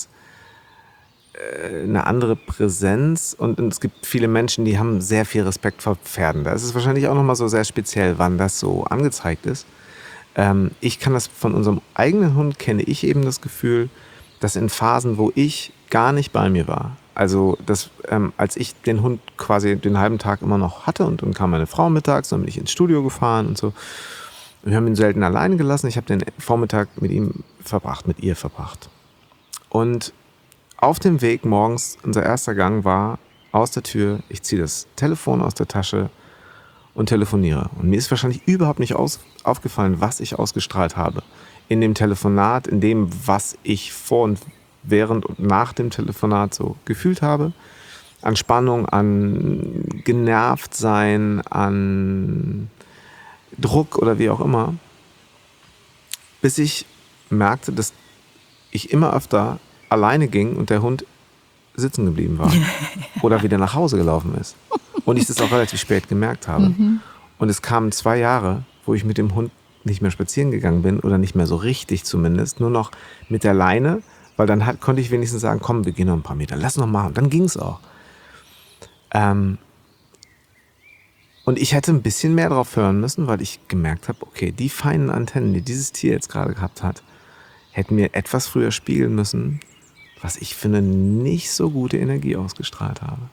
eine andere Präsenz und es gibt viele Menschen, die haben sehr viel Respekt vor Pferden. Da ist es wahrscheinlich auch nochmal so sehr speziell, wann das so angezeigt ist. Ich kann das von unserem eigenen Hund, kenne ich eben das Gefühl, dass in Phasen, wo ich gar nicht bei mir war, also als ich den Hund quasi den halben Tag immer noch hatte und dann kam meine Frau mittags, dann bin ich ins Studio gefahren und so. Wir haben ihn selten alleine gelassen. Ich habe den Vormittag mit ihr verbracht. Und auf dem Weg morgens, unser erster Gang war aus der Tür, ich ziehe das Telefon aus der Tasche und telefoniere. Und mir ist wahrscheinlich überhaupt nicht aufgefallen, was ich ausgestrahlt habe. In dem Telefonat, in dem, was ich vor und während und nach dem Telefonat so gefühlt habe. An Spannung, an genervt sein, an Druck oder wie auch immer. Bis ich merkte, dass ich immer öfter alleine ging und der Hund sitzen geblieben war oder wieder nach Hause gelaufen ist. Und ich das auch relativ spät gemerkt habe. Und es kamen 2 Jahre, wo ich mit dem Hund nicht mehr spazieren gegangen bin oder nicht mehr so richtig zumindest, nur noch mit der Leine, weil dann konnte ich wenigstens sagen, komm, wir gehen noch ein paar Meter, lass noch mal. Und dann ging es auch. Und ich hätte ein bisschen mehr drauf hören müssen, weil ich gemerkt habe, okay, die feinen Antennen, die dieses Tier jetzt gerade gehabt hat, hätten mir etwas früher spiegeln müssen, was ich für eine nicht so gute Energie ausgestrahlt habe.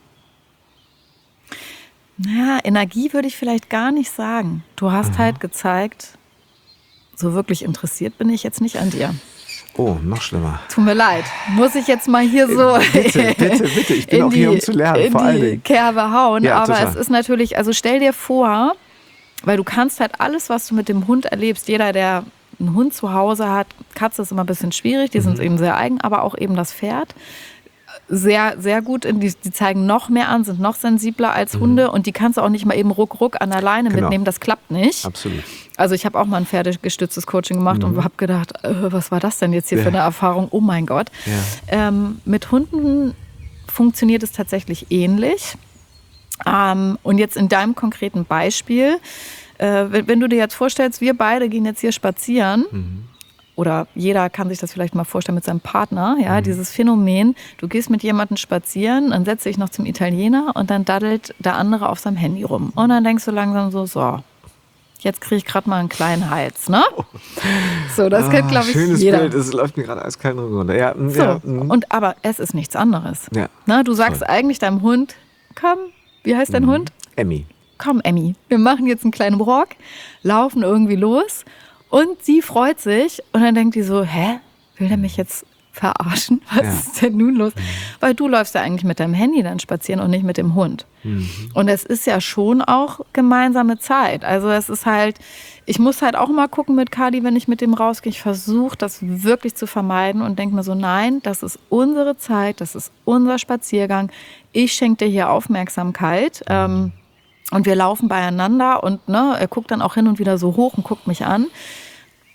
Naja, Energie würde ich vielleicht gar nicht sagen. Du hast halt gezeigt, so wirklich interessiert bin ich jetzt nicht an dir. Oh, noch schlimmer. Tut mir leid. Muss ich jetzt mal hier so Bitte. Ich bin auch hier, um zu lernen, vor allen Dingen. Kerbe hauen. Ja, aber total. es ist natürlich, also stell dir vor, weil du kannst halt alles, was du mit dem Hund erlebst, jeder, der einen Hund zu Hause hat, Katze ist immer ein bisschen schwierig, die sind eben sehr eigen, aber auch eben das Pferd. Sehr, sehr gut. Die zeigen noch mehr an, sind noch sensibler als Hunde und die kannst du auch nicht mal eben ruck an der Leine mitnehmen, das klappt nicht. Absolut. Also ich habe auch mal ein pferdegestütztes Coaching gemacht und habe gedacht, was war das denn jetzt hier für eine Erfahrung? Oh mein Gott. Ja. Mit Hunden funktioniert es tatsächlich ähnlich. Und jetzt in deinem konkreten Beispiel, wenn du dir jetzt vorstellst, wir beide gehen jetzt hier spazieren, oder jeder kann sich das vielleicht mal vorstellen mit seinem Partner, ja, dieses Phänomen, du gehst mit jemandem spazieren, dann setzt dich noch zum Italiener und dann daddelt der andere auf seinem Handy rum. Und dann denkst du langsam so, jetzt kriege ich gerade mal einen kleinen Hals, ne? So, das kennt, glaube ich, schönes jeder. Bild, es läuft mir gerade eiskalt runter. Ja, so, aber es ist nichts anderes. Ja. Na, du sagst eigentlich deinem Hund, komm, wie heißt dein Hund? Emmy. Komm, Emmy, wir machen jetzt einen kleinen Brock, laufen irgendwie los und sie freut sich und dann denkt die so, will der mich jetzt verarschen? Was ist denn nun los? Weil du läufst ja eigentlich mit deinem Handy dann spazieren und nicht mit dem Hund. Und es ist ja schon auch gemeinsame Zeit. Also es ist halt, ich muss halt auch mal gucken mit Kadi, wenn ich mit dem rausgehe. Ich versuche das wirklich zu vermeiden und denke mir so, nein, das ist unsere Zeit, das ist unser Spaziergang. Ich schenke dir hier Aufmerksamkeit. Und wir laufen beieinander und er guckt dann auch hin und wieder so hoch und guckt mich an.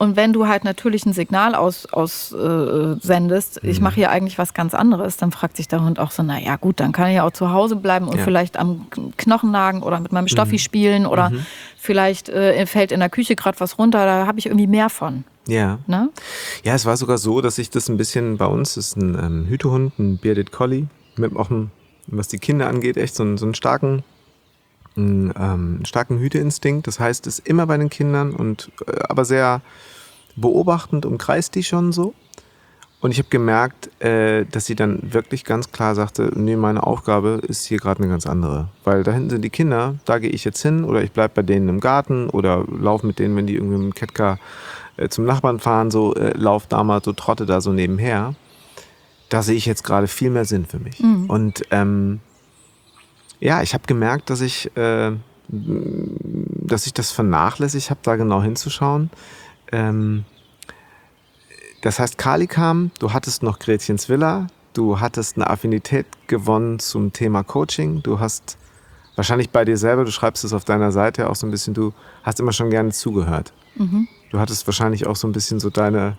Und wenn du halt natürlich ein Signal aussendest, ich mache hier eigentlich was ganz anderes, dann fragt sich der Hund auch so, naja gut, dann kann ich ja auch zu Hause bleiben und vielleicht am Knochen nagen oder mit meinem Stoffi spielen oder vielleicht fällt in der Küche gerade was runter, da habe ich irgendwie mehr von. Ja. Ne? Ja, es war sogar so, dass ich das ein bisschen, bei uns ist ein Hütehund, ein Bearded Collie, mit auch was die Kinder angeht, echt so einen starken Hüteinstinkt. Das heißt, ist immer bei den Kindern und aber sehr beobachtend umkreist die schon so. Und ich habe gemerkt, dass sie dann wirklich ganz klar sagte, nee, meine Aufgabe ist hier gerade eine ganz andere. Weil da hinten sind die Kinder, da gehe ich jetzt hin oder ich bleibe bei denen im Garten oder laufe mit denen, wenn die irgendwie mit dem Catcar zum Nachbarn fahren, so lauf da mal, so trotte da so nebenher. Da sehe ich jetzt gerade viel mehr Sinn für mich. Und ich habe gemerkt, dass ich das vernachlässigt habe, da genau hinzuschauen. Das heißt, Kali kam, du hattest noch Gretchens Villa, du hattest eine Affinität gewonnen zum Thema Coaching, du hast wahrscheinlich bei dir selber, du schreibst es auf deiner Seite auch so ein bisschen, du hast immer schon gerne zugehört. Du hattest wahrscheinlich auch so ein bisschen so deine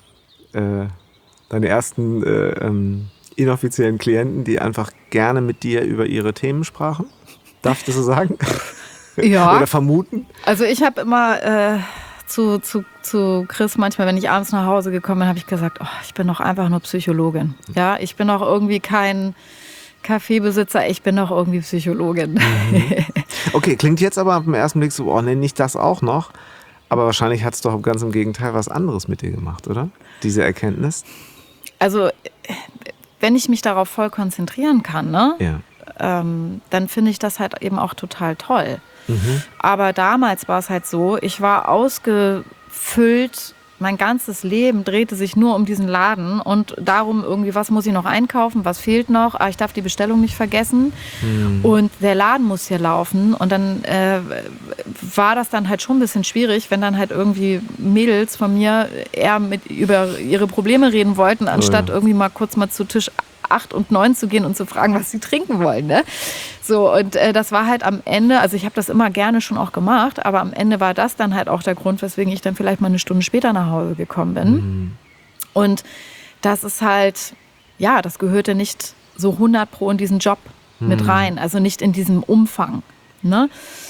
ersten inoffiziellen Klienten, die einfach gerne mit dir über ihre Themen sprachen. Darf ich das so sagen? Ja. Oder vermuten? Also ich habe immer zu Chris manchmal, wenn ich abends nach Hause gekommen bin, habe ich gesagt, ich bin doch einfach nur Psychologin. Ja, ich bin doch irgendwie kein Kaffeebesitzer, ich bin doch irgendwie Psychologin. Okay, klingt jetzt aber auf den ersten Blick so, nee, nicht das auch noch. Aber wahrscheinlich hat es doch ganz im Gegenteil was anderes mit dir gemacht, oder? Diese Erkenntnis? Also, wenn ich mich darauf voll konzentrieren kann, ne? Ja. Dann finde ich das halt eben auch total toll. Aber damals war es halt so, ich war ausgefüllt, mein ganzes Leben drehte sich nur um diesen Laden und darum irgendwie, was muss ich noch einkaufen, was fehlt noch, ich darf die Bestellung nicht vergessen und der Laden muss hier laufen und dann war das dann halt schon ein bisschen schwierig, wenn dann halt irgendwie Mädels von mir eher über ihre Probleme reden wollten, anstatt irgendwie mal kurz mal zu Tisch 8 und 9 zu gehen und zu fragen, was sie trinken wollen. Ne? So, und das war halt am Ende, also ich habe das immer gerne schon auch gemacht, aber am Ende war das dann halt auch der Grund, weswegen ich dann vielleicht mal eine Stunde später nach Hause gekommen bin. Und das ist halt, ja, das gehörte nicht so 100% in diesen Job mit rein, also nicht in diesem Umfang. Ne?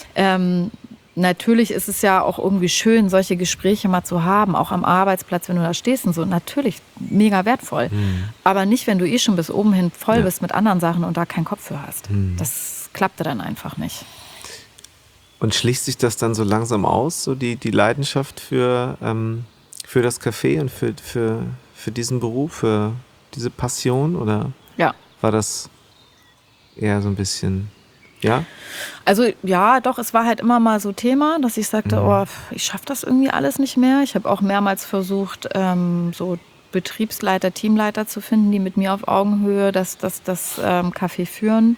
Natürlich ist es ja auch irgendwie schön, solche Gespräche mal zu haben, auch am Arbeitsplatz, wenn du da stehst und so. Natürlich mega wertvoll. Aber nicht, wenn du schon bis oben hin voll bist mit anderen Sachen und da keinen Kopf für hast. Das klappte dann einfach nicht. Und schließt sich das dann so langsam aus, so die Leidenschaft für das Café und für diesen Beruf, für diese Passion? Oder war das eher so ein bisschen... Ja? Also ja, doch, es war halt immer mal so Thema, dass ich sagte, ich schaffe das irgendwie alles nicht mehr. Ich habe auch mehrmals versucht, so Betriebsleiter, Teamleiter zu finden, die mit mir auf Augenhöhe das Café führen.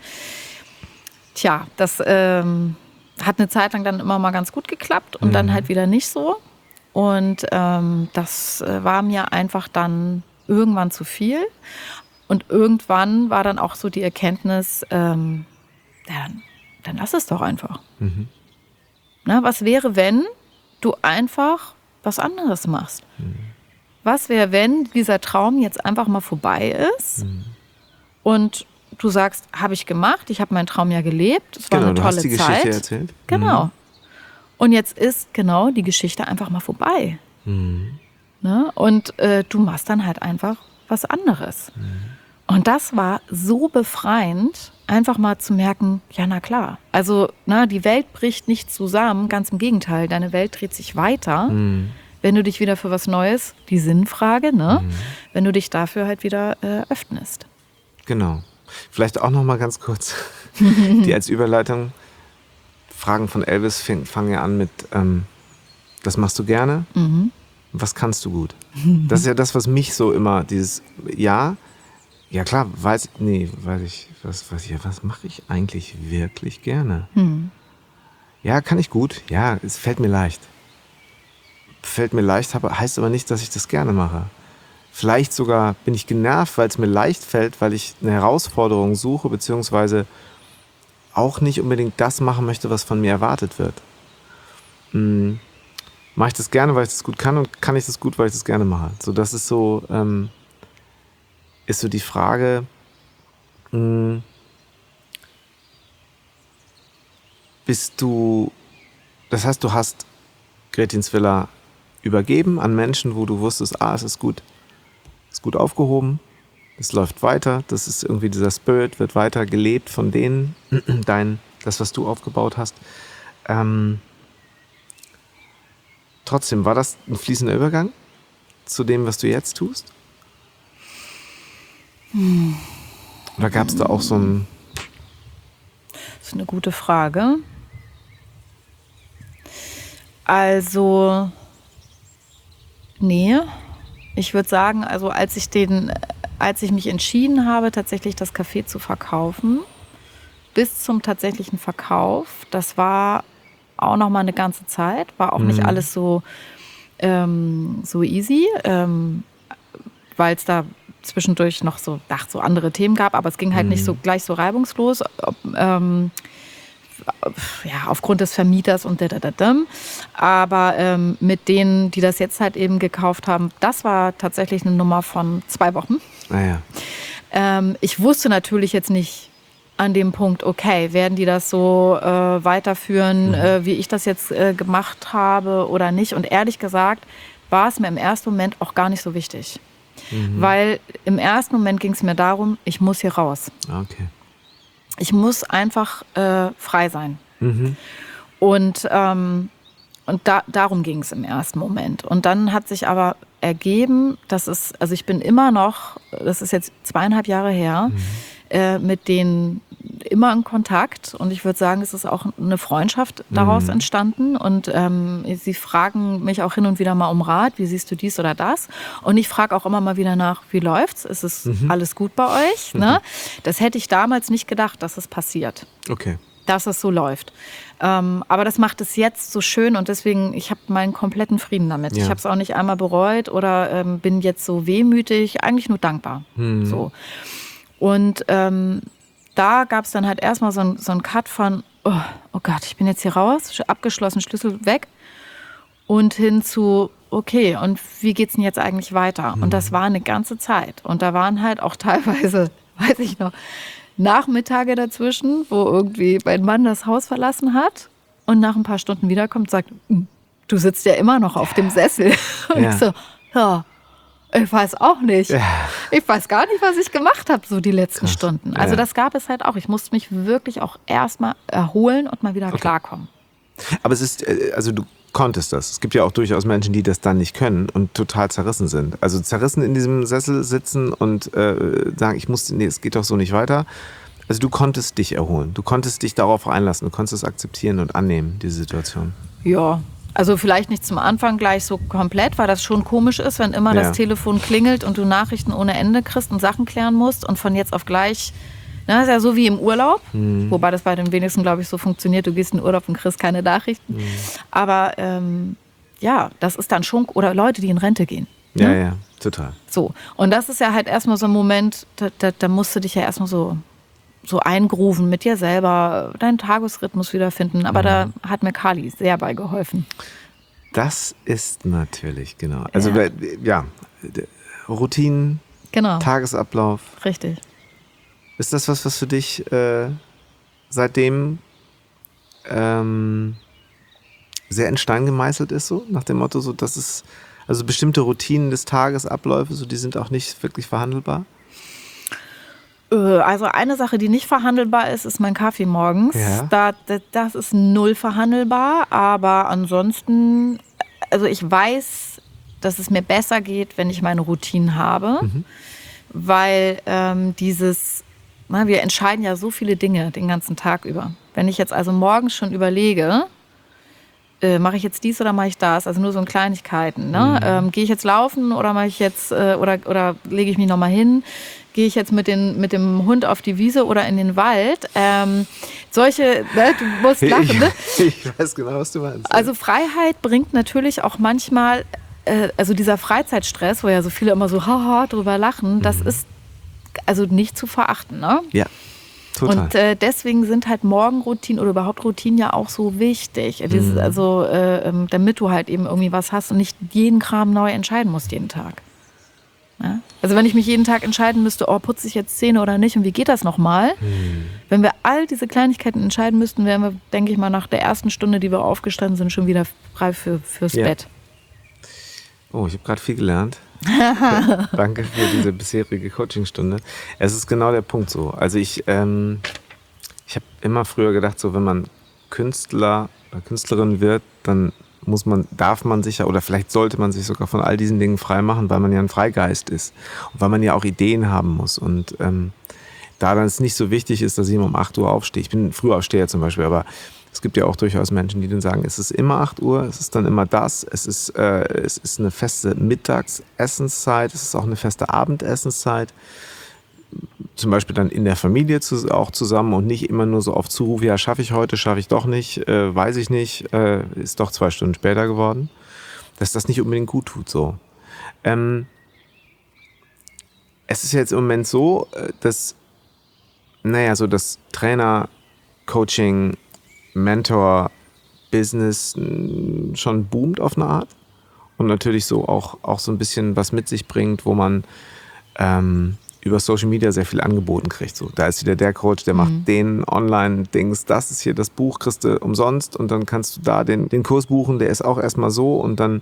Tja, das hat eine Zeit lang dann immer mal ganz gut geklappt und dann halt wieder nicht so. Und das war mir einfach dann irgendwann zu viel. Und irgendwann war dann auch so die Erkenntnis, dann lass es doch einfach. Na, was wäre, wenn du einfach was anderes machst? Was wäre, wenn dieser Traum jetzt einfach mal vorbei ist und du sagst, habe ich gemacht, ich habe meinen Traum ja gelebt, es war eine tolle Zeit. Du hast die Geschichte erzählt. Genau. Und jetzt ist genau die Geschichte einfach mal vorbei. Ne? Und du machst dann halt einfach was anderes. Und das war so befreiend, einfach mal zu merken, ja, na klar. Also, die Welt bricht nicht zusammen, ganz im Gegenteil. Deine Welt dreht sich weiter, wenn du dich wieder für was Neues, die Sinnfrage, ne? Wenn du dich dafür halt wieder öffnest. Genau. Vielleicht auch noch mal ganz kurz, die als Überleitung, Fragen von Elvis fangen ja an mit, das machst du gerne, was kannst du gut? Das ist ja das, was mich so immer, dieses, ja klar, was mache ich eigentlich wirklich gerne? Ja, kann ich gut. Ja, es fällt mir leicht. Heißt aber nicht, dass ich das gerne mache. Vielleicht sogar bin ich genervt, weil es mir leicht fällt, weil ich eine Herausforderung suche, beziehungsweise auch nicht unbedingt das machen möchte, was von mir erwartet wird. mache ich das gerne, weil ich das gut kann und kann ich das gut, weil ich das gerne mache. So, das ist so, ist so die Frage, das heißt, du hast Gretchens Villa übergeben an Menschen, wo du wusstest, es ist gut aufgehoben, es läuft weiter, das ist irgendwie dieser Spirit, wird weiter gelebt von denen, das, was du aufgebaut hast. Trotzdem, war das ein fließender Übergang zu dem, was du jetzt tust? Oder gab es da auch so ein... Das ist eine gute Frage. Also, nee. Ich würde sagen, also als ich mich entschieden habe, tatsächlich das Café zu verkaufen, bis zum tatsächlichen Verkauf, das war auch noch mal eine ganze Zeit, war auch nicht alles so easy, weil es da zwischendurch noch so andere Themen gab, aber es ging halt nicht so gleich so reibungslos, aufgrund des Vermieters und aber mit denen, die das jetzt halt eben gekauft haben, das war tatsächlich eine Nummer von 2 Wochen. Ich wusste natürlich jetzt nicht an dem Punkt, okay, werden die das so weiterführen, wie ich das jetzt gemacht habe oder nicht. Und ehrlich gesagt war es mir im ersten Moment auch gar nicht so wichtig. Weil im ersten Moment ging es mir darum, ich muss hier raus. Okay. Ich muss einfach frei sein. Und darum ging es im ersten Moment. Und dann hat sich aber ergeben, also ich bin immer noch, das ist jetzt 2,5 Jahre her, mit denen immer in Kontakt. Und ich würde sagen, es ist auch eine Freundschaft daraus entstanden. Und sie fragen mich auch hin und wieder mal um Rat, wie siehst du dies oder das? Und ich frage auch immer mal wieder nach, wie läuft's? Ist es alles gut bei euch? Ne? Das hätte ich damals nicht gedacht, dass es passiert. Okay. Dass es so läuft. Aber das macht es jetzt so schön und deswegen, ich habe meinen kompletten Frieden damit. Ja. Ich habe es auch nicht einmal bereut oder bin jetzt so wehmütig, eigentlich nur dankbar. So. Und da gab es dann halt erstmal so ein Cut von, oh Gott, ich bin jetzt hier raus, abgeschlossen, Schlüssel weg und hin zu, okay, und wie geht's denn jetzt eigentlich weiter? Und das war eine ganze Zeit. Und da waren halt auch teilweise, weiß ich noch, Nachmittage dazwischen, wo irgendwie mein Mann das Haus verlassen hat und nach ein paar Stunden wiederkommt und sagt, du sitzt ja immer noch auf dem Sessel. Und ich so, ja, ich weiß auch nicht. Ja. Ich weiß gar nicht, was ich gemacht habe, so die letzten Stunden. Also das gab es halt auch. Ich musste mich wirklich auch erstmal erholen und mal wieder klarkommen. Aber es ist, also du konntest das. Es gibt ja auch durchaus Menschen, die das dann nicht können und total zerrissen sind. Also zerrissen in diesem Sessel sitzen und sagen, es geht doch so nicht weiter. Also du konntest dich erholen. Du konntest dich darauf einlassen. Du konntest es akzeptieren und annehmen, diese Situation. Ja, also vielleicht nicht zum Anfang gleich so komplett, weil das schon komisch ist, wenn immer das Telefon klingelt und du Nachrichten ohne Ende kriegst und Sachen klären musst und von jetzt auf gleich, das ist ja so wie im Urlaub, wobei das bei den wenigsten, glaube ich, so funktioniert, du gehst in den Urlaub und kriegst keine Nachrichten. Aber das ist dann schon, oder Leute, die in Rente gehen. Ne? Ja, total. So, und das ist ja halt erstmal so ein Moment, da musst du dich ja erstmal so eingrooven mit dir selber, deinen Tagesrhythmus wiederfinden. Aber da hat mir Kali sehr bei geholfen. Das ist natürlich, genau. Also Routinen, Tagesablauf. Richtig. Ist das was für dich seitdem sehr in Stein gemeißelt ist, so nach dem Motto, so dass es, also bestimmte Routinen des Tagesabläufe, so die sind auch nicht wirklich verhandelbar? Also eine Sache, die nicht verhandelbar ist mein Kaffee morgens. Ja. Das ist 0 verhandelbar, aber ansonsten, also ich weiß, dass es mir besser geht, wenn ich meine Routinen habe, weil wir entscheiden ja so viele Dinge den ganzen Tag über. Wenn ich jetzt also morgens schon überlege, mache ich jetzt dies oder mache ich das? Also nur so in Kleinigkeiten. Ne? Gehe ich jetzt laufen oder mache ich jetzt oder lege ich mich nochmal hin? Gehe ich jetzt mit dem Hund auf die Wiese oder in den Wald? Solche, du musst lachen, ne? Ich weiß genau, was du meinst. Also Freiheit bringt natürlich auch manchmal, also dieser Freizeitstress, wo ja so viele immer so haha drüber lachen, das ist also nicht zu verachten, ne? Ja. Total. Und deswegen sind halt Morgenroutinen oder überhaupt Routinen ja auch so wichtig. Damit du halt eben irgendwie was hast und nicht jeden Kram neu entscheiden musst jeden Tag. Ja? Also wenn ich mich jeden Tag entscheiden müsste, putze ich jetzt Zähne oder nicht und wie geht das nochmal? Wenn wir all diese Kleinigkeiten entscheiden müssten, wären wir, denke ich mal, nach der ersten Stunde, die wir aufgestanden sind, schon wieder frei fürs Bett. Oh, ich habe gerade viel gelernt. Danke für diese bisherige Coachingstunde. Es ist genau der Punkt so. Also ich habe immer früher gedacht, so wenn man Künstler oder Künstlerin wird, dann darf man sich ja oder vielleicht sollte man sich sogar von all diesen Dingen frei machen, weil man ja ein Freigeist ist und weil man ja auch Ideen haben muss. Und da dann es nicht so wichtig ist, dass ich immer um 8 Uhr aufstehe. Ich bin Frühaufsteher zum Beispiel, aber es gibt ja auch durchaus Menschen, die dann sagen, es ist immer 8 Uhr, es ist dann immer das, es ist eine feste Mittagsessenszeit, es ist auch eine feste Abendessenszeit. Zum Beispiel dann in der Familie auch zusammen und nicht immer nur so auf Zuruf, ja, schaffe ich heute, schaffe ich doch nicht, weiß ich nicht, ist doch 2 Stunden später geworden, dass das nicht unbedingt gut tut. So. Es ist jetzt im Moment so, dass das Trainer, Coaching, Mentor, Business schon boomt auf eine Art und natürlich so auch so ein bisschen was mit sich bringt, wo man über Social Media sehr viel angeboten kriegt. So, da ist wieder der Coach, der macht den Online-Dings, das ist hier das Buch, kriegst du umsonst und dann kannst du da den Kurs buchen, der ist auch erstmal so und dann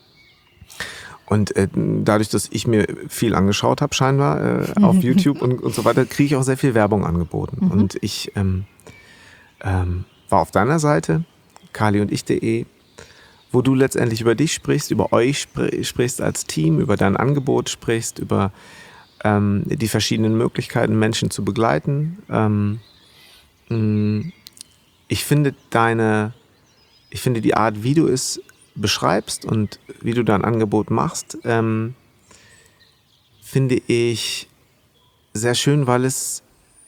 dadurch, dass ich mir viel angeschaut habe scheinbar auf YouTube und so weiter, kriege ich auch sehr viel Werbung angeboten. Und ich war auf deiner Seite, kaliundich.de, wo du letztendlich über dich sprichst, über euch sprichst als Team, über dein Angebot sprichst, über die verschiedenen Möglichkeiten, Menschen zu begleiten. Ich finde die Art, wie du es beschreibst und wie du dein Angebot machst, finde ich sehr schön, weil es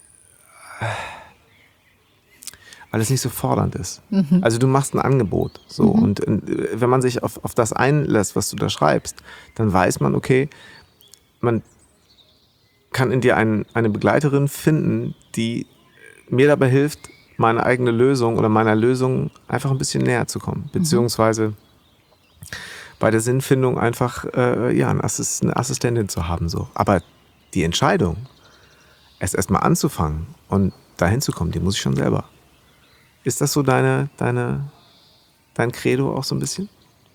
nicht so fordernd ist. Also du machst ein Angebot. So. Und wenn man sich auf das einlässt, was du da schreibst, dann weiß man, okay, man kann in dir eine Begleiterin finden, die mir dabei hilft, meine eigene Lösung oder meiner Lösung einfach ein bisschen näher zu kommen. Beziehungsweise bei der Sinnfindung einfach eine Assistentin zu haben. So. Aber die Entscheidung, es erstmal anzufangen und dahin zu kommen, die muss ich schon selber. Ist das so dein Credo auch so ein bisschen?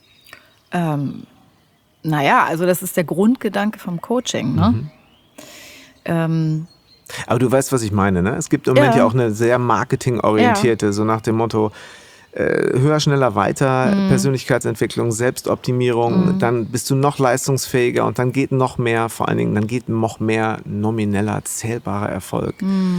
Also das ist der Grundgedanke vom Coaching, ne? Aber du weißt, was ich meine, ne? Es gibt im Moment ja auch eine sehr marketingorientierte, so nach dem Motto, höher, schneller, weiter, Persönlichkeitsentwicklung, Selbstoptimierung, dann bist du noch leistungsfähiger und dann geht noch mehr, vor allen Dingen, dann geht noch mehr nomineller, zählbarer Erfolg.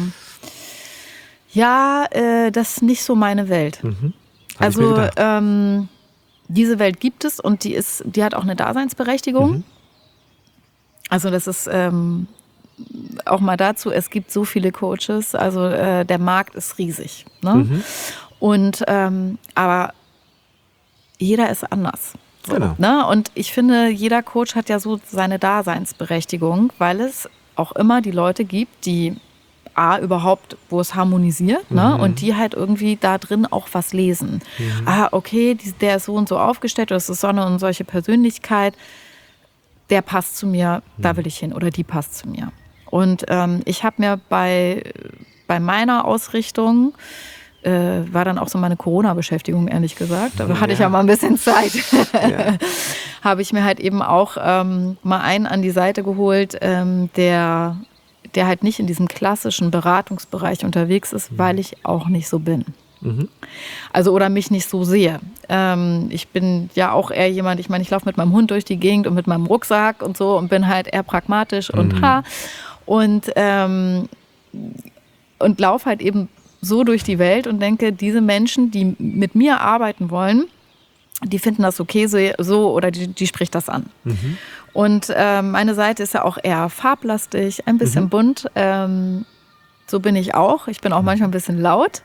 Ja, das ist nicht so meine Welt. Also diese Welt gibt es und die hat auch eine Daseinsberechtigung. Also das ist auch mal dazu, es gibt so viele Coaches, also der Markt ist riesig. Ne? Und aber jeder ist anders. So, genau. Ne? Und ich finde, jeder Coach hat ja so seine Daseinsberechtigung, weil es auch immer die Leute gibt, die überhaupt, wo es harmonisiert, ne? Und die halt irgendwie da drin auch was lesen. Okay, der ist so und so aufgestellt, oder das ist so eine und solche Persönlichkeit, der passt zu mir, da will ich hin, oder die passt zu mir. Und ich habe mir bei meiner Ausrichtung, war dann auch so meine Corona-Beschäftigung, ehrlich gesagt, da hatte ich ja mal ein bisschen Zeit, habe ich mir halt eben auch mal einen an die Seite geholt, der halt nicht in diesem klassischen Beratungsbereich unterwegs ist, weil ich auch nicht so bin. Also oder mich nicht so sehe. Ich bin ja auch eher jemand, ich meine, ich laufe mit meinem Hund durch die Gegend und mit meinem Rucksack und so und bin halt eher pragmatisch und laufe halt eben so durch die Welt und denke, diese Menschen, die mit mir arbeiten wollen, die finden das okay so oder die spricht das an. Und meine Seite ist ja auch eher farblastig, ein bisschen bunt. So bin ich auch. Ich bin auch manchmal ein bisschen laut.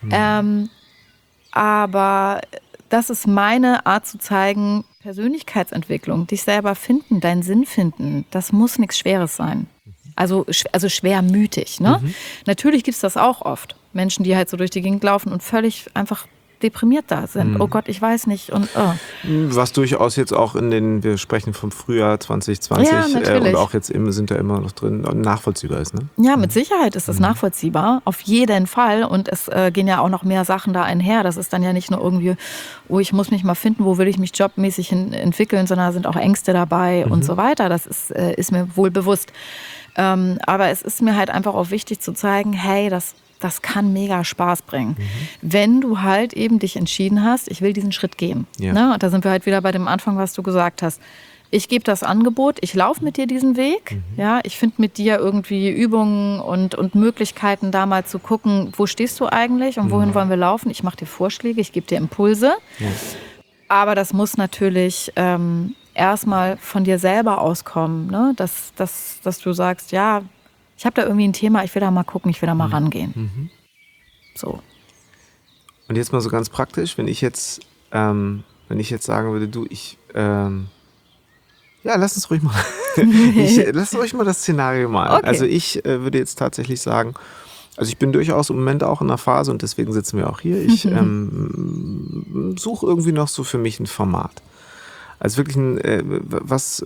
Aber das ist meine Art zu zeigen, Persönlichkeitsentwicklung, dich selber finden, deinen Sinn finden, das muss nichts Schweres sein. Also schwermütig. Ne? Natürlich gibt es das auch oft. Menschen, die halt so durch die Gegend laufen und völlig einfach deprimiert da sind. Oh Gott, ich weiß nicht. Und was durchaus jetzt auch wir sprechen vom Frühjahr 2020 und auch jetzt sind da immer noch drin, nachvollziehbar ist. Ne? Ja, mit Sicherheit ist das nachvollziehbar, auf jeden Fall. Und es gehen ja auch noch mehr Sachen da einher. Das ist dann ja nicht nur irgendwie, oh, ich muss mich mal finden, wo will ich mich jobmäßig entwickeln, sondern da sind auch Ängste dabei und so weiter. Das ist mir wohl bewusst. Aber es ist mir halt einfach auch wichtig zu zeigen, hey, das kann mega Spaß bringen. Wenn du halt eben dich entschieden hast, ich will diesen Schritt gehen. Ja. Ne? Und da sind wir halt wieder bei dem Anfang, was du gesagt hast. Ich gebe das Angebot, ich laufe mit dir diesen Weg. Ja, ich finde mit dir irgendwie Übungen und Möglichkeiten, da mal zu gucken, wo stehst du eigentlich und wohin wollen wir laufen. Ich mache dir Vorschläge, ich gebe dir Impulse. Ja. Aber das muss natürlich erstmal von dir selber auskommen. Ne? Dass du sagst, ja, ich habe da irgendwie ein Thema, ich will da mal gucken, ich will da mal rangehen. So. Und jetzt mal so ganz praktisch, wenn ich jetzt sagen würde, du, lass uns ruhig mal, lass ruhig mal das Szenario malen. Okay. Also ich würde jetzt tatsächlich sagen, also ich bin durchaus im Moment auch in einer Phase und deswegen sitzen wir auch hier. Ich suche irgendwie noch so für mich ein Format. Also wirklich was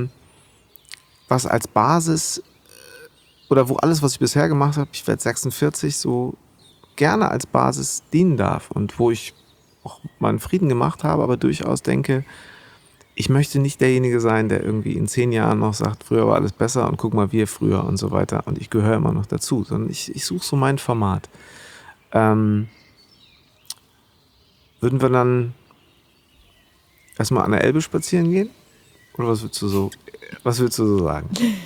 als Basis oder wo alles, was ich bisher gemacht habe, ich werde 46, so gerne als Basis dienen darf und wo ich auch meinen Frieden gemacht habe, aber durchaus denke, ich möchte nicht derjenige sein, der irgendwie in 10 Jahren noch sagt, früher war alles besser und guck mal, wir früher und so weiter und ich gehöre immer noch dazu, sondern ich suche so mein Format. Würden wir dann erstmal an der Elbe spazieren gehen? Oder was würdest du so sagen?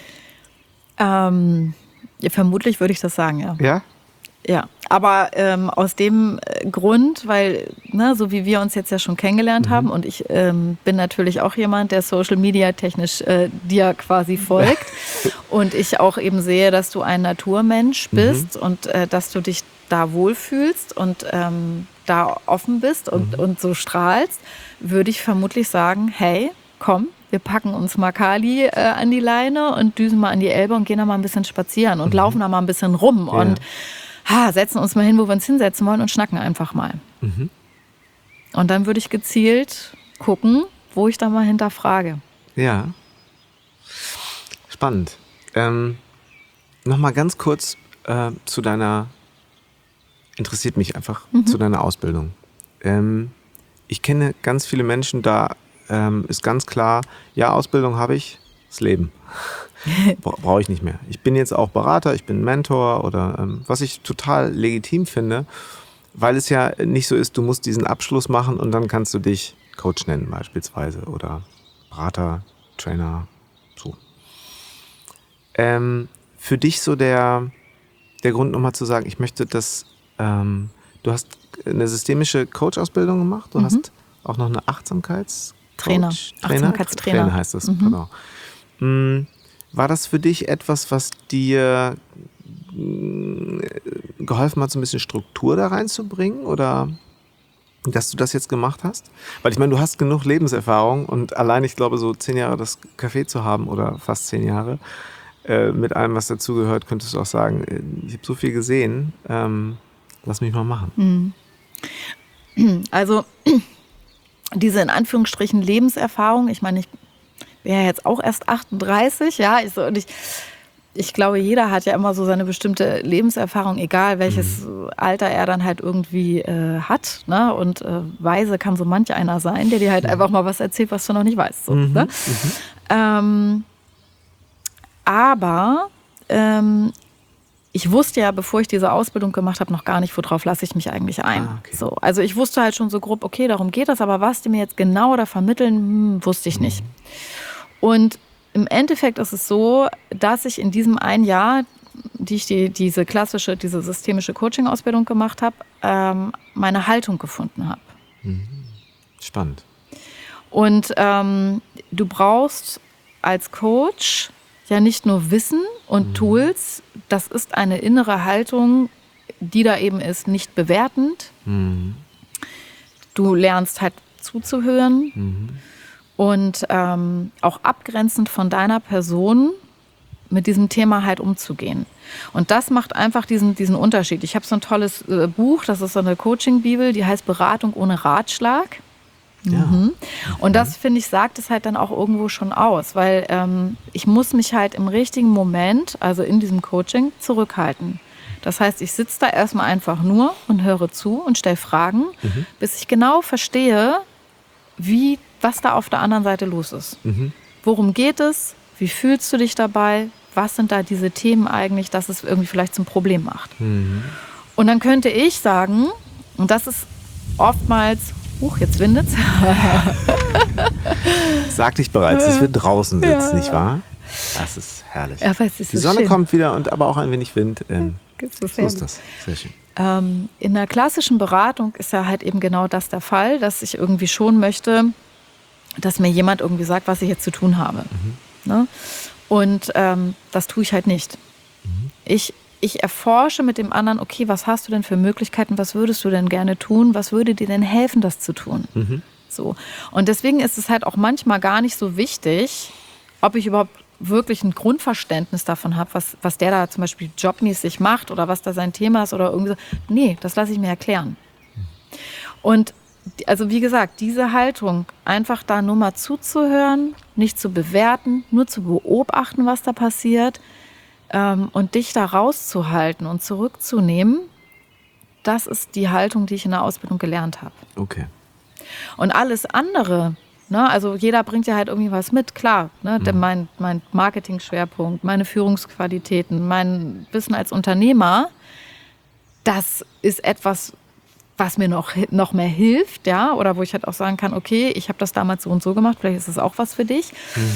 Ja, vermutlich würde ich das sagen, ja. Ja? Ja, aber aus dem Grund, weil, so wie wir uns jetzt ja schon kennengelernt haben und ich bin natürlich auch jemand, der Social Media technisch dir quasi folgt und ich auch eben sehe, dass du ein Naturmensch bist und dass du dich da wohlfühlst und da offen bist und so strahlst, würde ich vermutlich sagen, hey, komm, wir packen uns mal Kali an die Leine und düsen mal an die Elbe und gehen da mal ein bisschen spazieren und laufen da mal ein bisschen rum und setzen uns mal hin, wo wir uns hinsetzen wollen und schnacken einfach mal. Und dann würde ich gezielt gucken, wo ich da mal hinterfrage. Ja. Spannend. Nochmal ganz kurz zu deiner, interessiert mich einfach, zu deiner Ausbildung. Ich kenne ganz viele Menschen, da ist ganz klar, ja, Ausbildung habe ich, das Leben. Brauche ich nicht mehr. Ich bin jetzt auch Berater, ich bin Mentor oder was ich total legitim finde, weil es ja nicht so ist, du musst diesen Abschluss machen und dann kannst du dich Coach nennen beispielsweise oder Berater, Trainer, so. Für dich so der Grund nochmal zu sagen, ich möchte, dass du hast eine systemische Coach-Ausbildung gemacht, du hast auch noch eine Achtsamkeitstrainer heißt das, genau. War das für dich etwas, was dir geholfen hat, so ein bisschen Struktur da reinzubringen oder dass du das jetzt gemacht hast? Weil ich meine, du hast genug Lebenserfahrung und allein, ich glaube, so 10 Jahre das Café zu haben oder fast 10 Jahre mit allem, was dazugehört, könntest du auch sagen, ich habe so viel gesehen, lass mich mal machen. Also diese in Anführungsstrichen Lebenserfahrung, ich meine, ich bin ja jetzt auch erst 38, ja, ich glaube, jeder hat ja immer so seine bestimmte Lebenserfahrung, egal welches Alter er dann halt irgendwie hat, ne? Und weise kann so manch einer sein, der dir halt einfach mal was erzählt, was du noch nicht weißt. So, ne? Aber ich wusste ja, bevor ich diese Ausbildung gemacht habe, noch gar nicht, worauf lasse ich mich eigentlich ein. Okay. So, also ich wusste halt schon so grob, okay, darum geht das, aber was die mir jetzt genau da vermitteln, wusste ich nicht. Und im Endeffekt ist es so, dass ich in diesem einen Jahr, die ich diese systemische Coaching-Ausbildung gemacht habe, meine Haltung gefunden habe. Spannend. Und du brauchst als Coach ja nicht nur Wissen und Tools, das ist eine innere Haltung, die da eben ist, nicht bewertend. Du lernst halt zuzuhören und auch abgrenzend von deiner Person mit diesem Thema halt umzugehen. Und das macht einfach diesen Unterschied. Ich habe so ein tolles Buch, das ist so eine Coaching-Bibel, die heißt Beratung ohne Ratschlag. Ja. Und das, finde ich, sagt es halt dann auch irgendwo schon aus, weil ich muss mich halt im richtigen Moment, also in diesem Coaching, zurückhalten. Das heißt, ich sitze da erstmal einfach nur und höre zu und stelle Fragen, bis ich genau verstehe, was da auf der anderen Seite los ist. Worum geht es? Wie fühlst du dich dabei? Was sind da diese Themen eigentlich, dass es irgendwie vielleicht zum Problem macht? Und dann könnte ich sagen, und das ist oftmals, jetzt windet's. Sagte ich bereits, dass wir draußen sitzen, nicht wahr? Das ist herrlich. Ja, aber es ist die so Sonne schön. kommt wieder und aber auch ein wenig Wind. So ist das. Sehr schön. In der klassischen Beratung ist ja halt eben genau das der Fall, dass ich irgendwie schon möchte, dass mir jemand irgendwie sagt, was ich jetzt zu tun habe. Ne? Und das tue ich halt nicht. Ich erforsche mit dem anderen, okay, was hast du denn für Möglichkeiten, was würdest du denn gerne tun, was würde dir denn helfen, das zu tun? So. Und deswegen ist es halt auch manchmal gar nicht so wichtig, ob ich überhaupt wirklich ein Grundverständnis davon habe, was der da zum Beispiel jobmäßig macht oder was da sein Thema ist oder irgendwie so. Nee, das lasse ich mir erklären. Und also wie gesagt, diese Haltung, einfach da nur mal zuzuhören, nicht zu bewerten, nur zu beobachten, was da passiert und dich da rauszuhalten und zurückzunehmen, das ist die Haltung, die ich in der Ausbildung gelernt habe. Okay. Und alles andere, ne, also jeder bringt ja halt irgendwie was mit, klar. Ne, mein Marketing-Schwerpunkt, meine Führungsqualitäten, mein Wissen als Unternehmer, das ist etwas, was mir noch mehr hilft, ja, oder wo ich halt auch sagen kann, okay, ich habe das damals so und so gemacht, vielleicht ist das auch was für dich.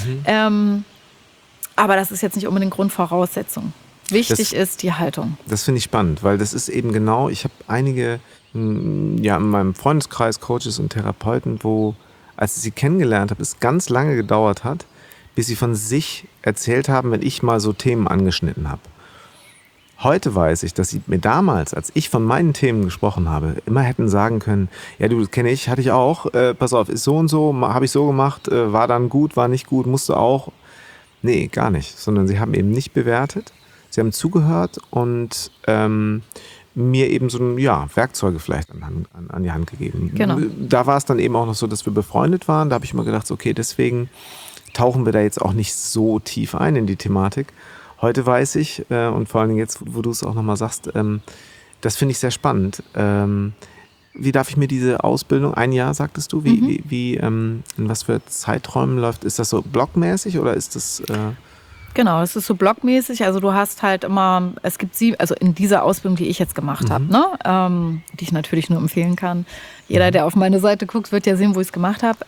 Aber das ist jetzt nicht unbedingt Grundvoraussetzung. Wichtig ist die Haltung. Das finde ich spannend, weil das ist eben genau, ich habe einige, in meinem Freundeskreis Coaches und Therapeuten, wo, als ich sie kennengelernt habe, es ganz lange gedauert hat, bis sie von sich erzählt haben, wenn ich mal so Themen angeschnitten habe. Heute weiß ich, dass sie mir damals, als ich von meinen Themen gesprochen habe, immer hätten sagen können, ja du, das kenne ich, hatte ich auch, pass auf, ist so und so, habe ich so gemacht, war dann gut, war nicht gut, musste auch. Nee, gar nicht, sondern sie haben eben nicht bewertet, sie haben zugehört und mir eben so Werkzeuge vielleicht an die Hand gegeben. Genau. Da war es dann eben auch noch so, dass wir befreundet waren, da habe ich immer gedacht, okay, deswegen tauchen wir da jetzt auch nicht so tief ein in die Thematik. Heute weiß ich, und vor allen Dingen jetzt, wo du es auch nochmal sagst, das finde ich sehr spannend. Wie darf ich mir diese Ausbildung, ein Jahr sagtest du, in was für Zeiträumen läuft? Ist das so blockmäßig oder ist das... Genau, es ist so blockmäßig. Also du hast halt immer, es gibt also in dieser Ausbildung, die ich jetzt gemacht habe, ne? Die ich natürlich nur empfehlen kann. Jeder, der auf meine Seite guckt, wird ja sehen, wo ich es gemacht habe.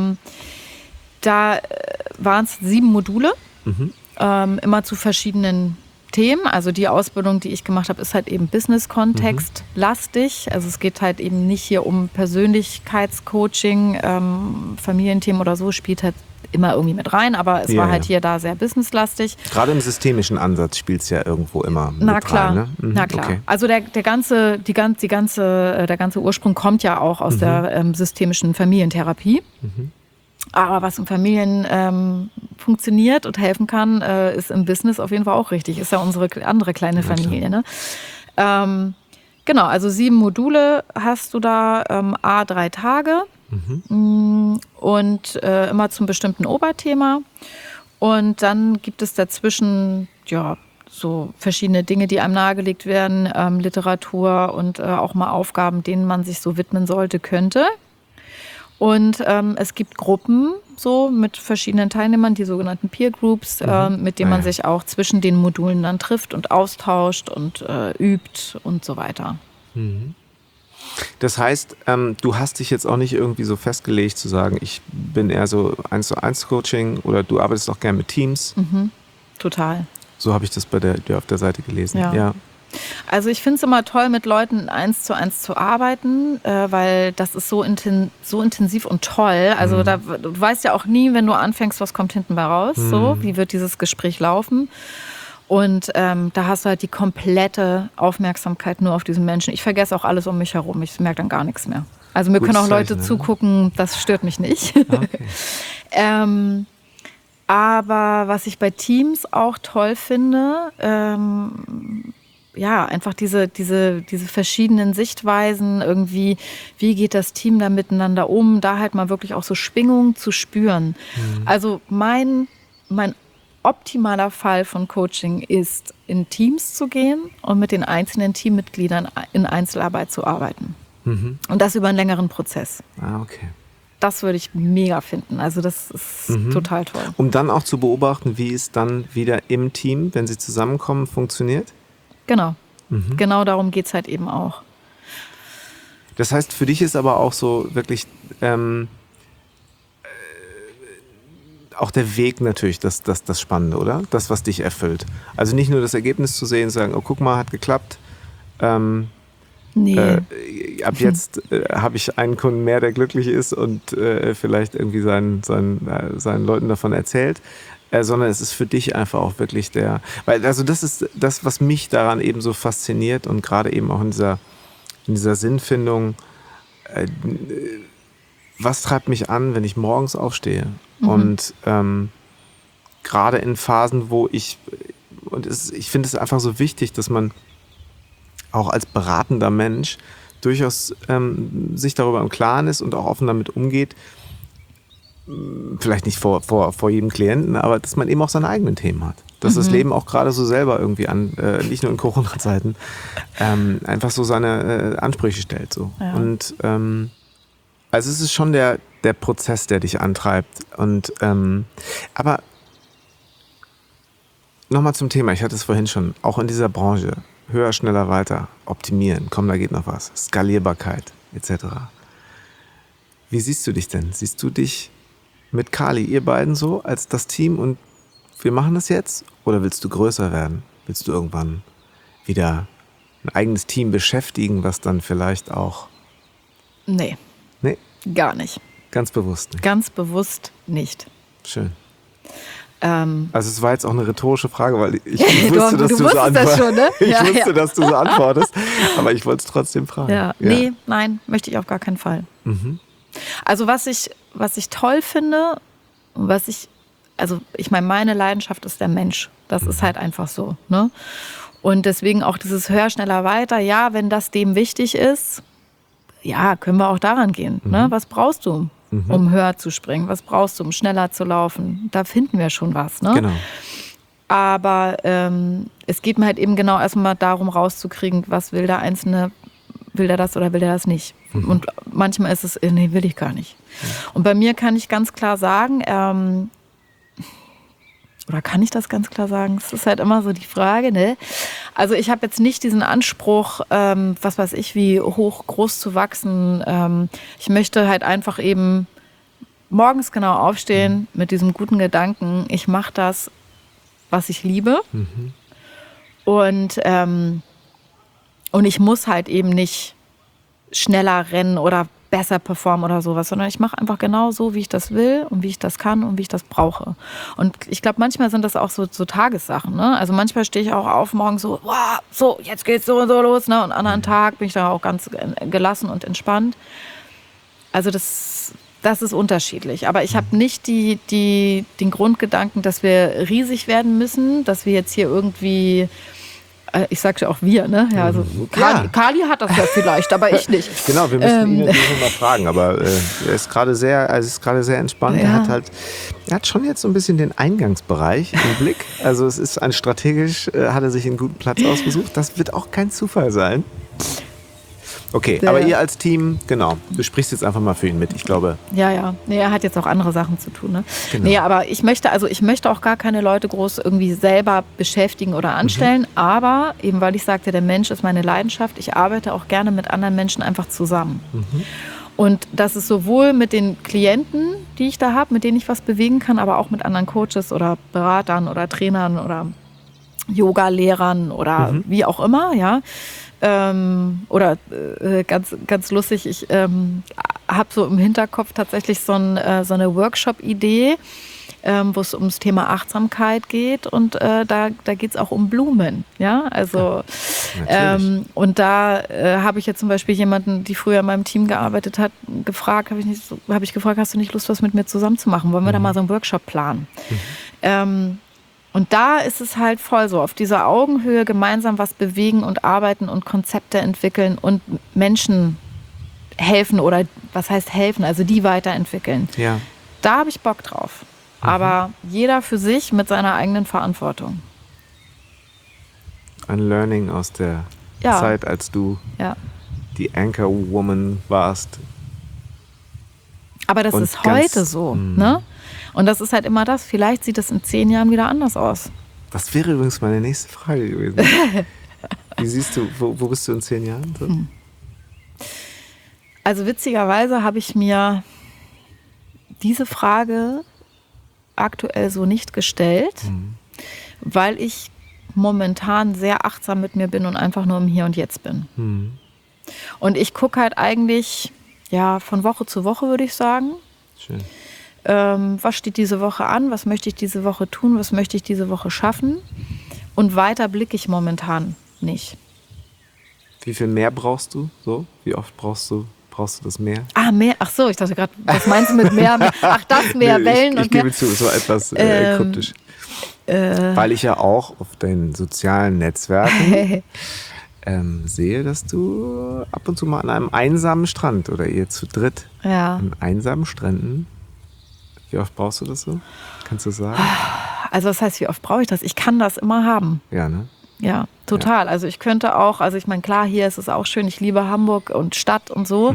Da waren es 7 Module. Immer zu verschiedenen Themen. Also die Ausbildung, die ich gemacht habe, ist halt eben Business-Kontext lastig. Also es geht halt eben nicht hier um Persönlichkeitscoaching, Familienthemen oder so, spielt halt immer irgendwie mit rein, aber es war halt hier da sehr businesslastig. Gerade im systemischen Ansatz spielt es ja irgendwo immer mit Na klar, rein, ne? na klar. Okay. Also der ganze Ursprung kommt ja auch aus der systemischen Familientherapie. Aber was in Familien funktioniert und helfen kann, ist im Business auf jeden Fall auch richtig. Ist ja unsere andere kleine Familie. Ne? Genau, also 7 Module hast du da, 3 Tage und immer zum bestimmten Oberthema. Und dann gibt es dazwischen so verschiedene Dinge, die einem nahegelegt werden, Literatur und auch mal Aufgaben, denen man sich so widmen könnte. Und es gibt Gruppen so mit verschiedenen Teilnehmern, die sogenannten Peer Groups, mit denen man sich auch zwischen den Modulen dann trifft und austauscht und übt und so weiter. Das heißt, du hast dich jetzt auch nicht irgendwie so festgelegt zu sagen, ich bin eher so 1:1 Coaching oder du arbeitest auch gerne mit Teams. Total. So habe ich das bei dir auf der Seite gelesen. Ja. Also ich finde es immer toll, mit Leuten 1:1 zu arbeiten, weil das ist so intensiv und toll. Also du weißt ja auch nie, wenn du anfängst, was kommt hinten bei raus. So, wie wird dieses Gespräch laufen? Und da hast du halt die komplette Aufmerksamkeit nur auf diesen Menschen. Ich vergesse auch alles um mich herum. Ich merke dann gar nichts mehr. Also mir können auch Leute zugucken, das stört mich nicht. Okay. Aber was ich bei Teams auch toll finde, einfach diese verschiedenen Sichtweisen irgendwie, wie geht das Team da miteinander um, da halt mal wirklich auch so Schwingungen zu spüren. Also mein optimaler Fall von Coaching ist, in Teams zu gehen und mit den einzelnen Teammitgliedern in Einzelarbeit zu arbeiten. Und das über einen längeren Prozess. Ah, okay. Das würde ich mega finden. Also das ist total toll. Um dann auch zu beobachten, wie es dann wieder im Team, wenn sie zusammenkommen, funktioniert? Genau. Genau darum geht es halt eben auch. Das heißt, für dich ist aber auch so wirklich auch der Weg natürlich das Spannende, oder? Das, was dich erfüllt. Also nicht nur das Ergebnis zu sehen, sagen, oh, guck mal, hat geklappt. Nee. Ab jetzt habe ich einen Kunden mehr, der glücklich ist und vielleicht irgendwie seinen Leuten davon erzählt. Sondern es ist für dich einfach auch wirklich also das ist das, was mich daran eben so fasziniert und gerade eben auch in dieser Sinnfindung, was treibt mich an, wenn ich morgens aufstehe und gerade in Phasen, wo ich finde es einfach so wichtig, dass man auch als beratender Mensch durchaus sich darüber im Klaren ist und auch offen damit umgeht, vielleicht nicht vor jedem Klienten, aber dass man eben auch seine eigenen Themen hat. Dass das Leben auch gerade so selber irgendwie nicht nur in Corona-Zeiten, einfach so seine Ansprüche stellt. So. Ja. Und also es ist schon der Prozess, der dich antreibt. Und aber nochmal zum Thema, ich hatte es vorhin schon, auch in dieser Branche, höher, schneller, weiter, optimieren, komm, da geht noch was, Skalierbarkeit etc. Wie siehst du dich denn? Siehst du dich mit Kali, ihr beiden so als das Team und wir machen das jetzt? Oder willst du größer werden? Willst du irgendwann wieder ein eigenes Team beschäftigen, was dann vielleicht auch... Nee, gar nicht. Ganz bewusst nicht? Ganz bewusst nicht. Schön. Also es war jetzt auch eine rhetorische Frage, weil ich wusste, dass du so antwortest. Schon, ne? Ich wusste, dass du so antwortest, aber ich wollte es trotzdem fragen. Ja. Nee, nein, möchte ich auf gar keinen Fall. Also was ich toll finde, ich meine, meine Leidenschaft ist der Mensch. Das ist halt einfach so. Ne? Und deswegen auch dieses höher, schneller, weiter. Ja, wenn das dem wichtig ist, ja, können wir auch daran gehen. Ne? Was brauchst du, um höher zu springen? Was brauchst du, um schneller zu laufen? Da finden wir schon was. Ne? Genau. Aber es geht mir halt eben genau erstmal darum rauszukriegen, was will der Einzelne, will der das oder will der das nicht? Und manchmal ist es, nee, will ich gar nicht. Und bei mir kann ich ganz klar sagen, oder kann ich das ganz klar sagen? Das ist halt immer so die Frage, ne? Also ich habe jetzt nicht diesen Anspruch, was weiß ich, wie groß zu wachsen. Ich möchte halt einfach eben morgens genau aufstehen mit diesem guten Gedanken, ich mache das, was ich liebe. Und ich muss halt eben nicht schneller rennen oder besser performen oder sowas, sondern ich mache einfach genau so, wie ich das will und wie ich das kann und wie ich das brauche. Und ich glaube, manchmal sind das auch so Tagessachen. Ne? Also manchmal stehe ich auch auf morgen so, wow, so, jetzt geht's so und so los. Ne? Und an anderen Tag bin ich da auch ganz gelassen und entspannt. Also das ist unterschiedlich. Aber ich habe nicht den Grundgedanken, dass wir riesig werden müssen, dass wir jetzt hier irgendwie... Ich sagte ja auch wir, ne? Ja, also Kali hat das ja vielleicht, aber ich nicht. Genau, wir müssen ihn natürlich noch mal fragen, aber er ist gerade sehr entspannt. Ja. Er hat schon jetzt so ein bisschen den Eingangsbereich im Blick. Also es ist strategisch, hat er sich einen guten Platz ausgesucht. Das wird auch kein Zufall sein. Okay, aber ihr als Team, genau, du sprichst jetzt einfach mal für ihn mit, ich glaube. Ja. Nee, er hat jetzt auch andere Sachen zu tun. Ne? Genau. Nee, aber ich möchte auch gar keine Leute groß irgendwie selber beschäftigen oder anstellen. Aber eben, weil ich sagte, der Mensch ist meine Leidenschaft, ich arbeite auch gerne mit anderen Menschen einfach zusammen. Und das ist sowohl mit den Klienten, die ich da habe, mit denen ich was bewegen kann, aber auch mit anderen Coaches oder Beratern oder Trainern oder Yoga-Lehrern oder wie auch immer, ja. Oder ganz, ganz lustig, ich habe so im Hinterkopf tatsächlich so eine Workshop-Idee, wo es ums Thema Achtsamkeit geht und da geht es auch um Blumen. Ja, also und da habe ich jetzt zum Beispiel jemanden, die früher in meinem Team gearbeitet hat, gefragt, habe ich gefragt, hast du nicht Lust, was mit mir zusammen zu machen? Wollen wir da mal so einen Workshop planen? Und da ist es halt voll so, auf dieser Augenhöhe gemeinsam was bewegen und arbeiten und Konzepte entwickeln und Menschen helfen oder was heißt helfen, also die weiterentwickeln. Ja. Da habe ich Bock drauf. Aber jeder für sich mit seiner eigenen Verantwortung. Ein Learning aus der Zeit, als du die Anchor-Woman warst. Aber das ist heute so, ne? Und das ist halt immer das. Vielleicht sieht es in 10 Jahren wieder anders aus. Das wäre übrigens meine nächste Frage gewesen. Wie siehst du, wo bist du in 10 Jahren? So? Also witzigerweise habe ich mir diese Frage aktuell so nicht gestellt, weil ich momentan sehr achtsam mit mir bin und einfach nur im Hier und Jetzt bin. Und ich gucke halt eigentlich von Woche zu Woche, würde ich sagen. Schön. Was steht diese Woche an, was möchte ich diese Woche tun, was möchte ich diese Woche schaffen. Und weiter blicke ich momentan nicht. Wie viel mehr brauchst du? So? Wie oft brauchst du das Meer? Meer? Ach so, ich dachte gerade, was meinst du mit Meer? Ach, das Meer, Wellen und Ich gebe zu, so etwas kryptisch. Weil ich ja auch auf den sozialen Netzwerken sehe, dass du ab und zu mal an einem einsamen Strand oder ihr zu dritt an einsamen Stränden. Wie oft brauchst du das so? Kannst du sagen? Also was heißt, wie oft brauche ich das? Ich kann das immer haben. Ja, ne? Ja, total. Ja. Also ich könnte auch, also ich meine, klar, hier ist es auch schön, ich liebe Hamburg und Stadt und so.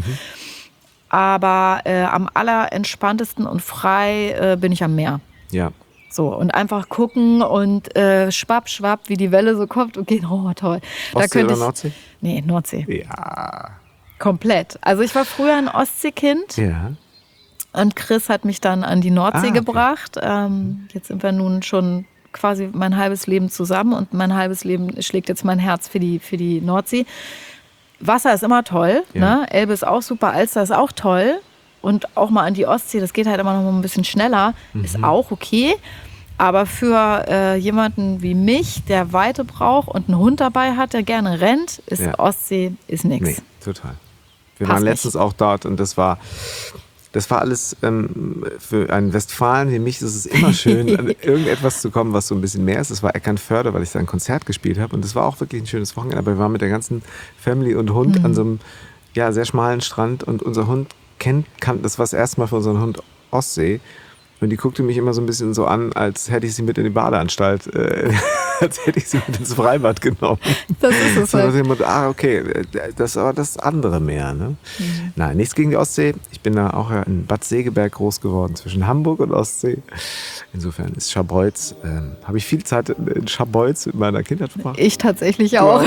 Aber am allerentspanntesten und frei bin ich am Meer. Ja. So, und einfach gucken und schwapp, wie die Welle so kommt und geht, oh toll. Ostsee oder Nordsee? Nee, Nordsee. Ja. Komplett. Also ich war früher ein Ostseekind. Ja. Und Chris hat mich dann an die Nordsee gebracht. Jetzt sind wir nun schon quasi mein halbes Leben zusammen und mein halbes Leben schlägt jetzt mein Herz für die Nordsee. Wasser ist immer toll, ne? Elbe ist auch super, Alster ist auch toll. Und auch mal an die Ostsee, das geht halt immer noch mal ein bisschen schneller, ist auch okay. Aber für jemanden wie mich, der Weite braucht und einen Hund dabei hat, der gerne rennt, ist Ostsee ist nichts. Nee, total. Wir waren letztens auch dort und das war alles für einen Westfalen wie mich ist es immer schön, an irgendetwas zu kommen, was so ein bisschen mehr ist. Das war Eckernförde, weil ich da ein Konzert gespielt habe. Und das war auch wirklich ein schönes Wochenende. Aber wir waren mit der ganzen Family und Hund an so einem sehr schmalen Strand. Und unser Hund das war das erste Mal für unseren Hund Ostsee. Und die guckte mich immer so ein bisschen so an, als hätte ich sie mit in die Badeanstalt, als hätte ich sie mit ins Freibad genommen. Das ist es halt. Okay, das ist aber das andere Meer. Ne? Nein, nichts gegen die Ostsee. Ich bin da auch in Bad Segeberg groß geworden, zwischen Hamburg und Ostsee. Insofern ist Scharbeutz, habe ich viel Zeit in Scharbeutz mit meiner Kindheit verbracht. Ich tatsächlich auch.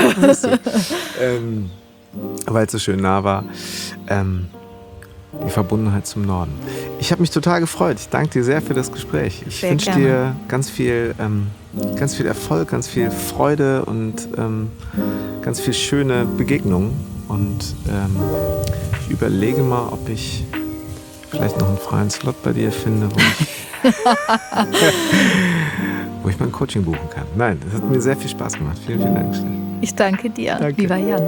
Weil es so schön nah war. Die Verbundenheit zum Norden. Ich habe mich total gefreut. Ich danke dir sehr für das Gespräch. Ich wünsche dir ganz viel Erfolg, ganz viel Freude und ganz viel schöne Begegnungen. Und ich überlege mal, ob ich vielleicht noch einen freien Slot bei dir finde, wo ich mein Coaching buchen kann. Nein, das hat mir sehr viel Spaß gemacht. Vielen, vielen Dank. Ich danke dir, lieber Jan.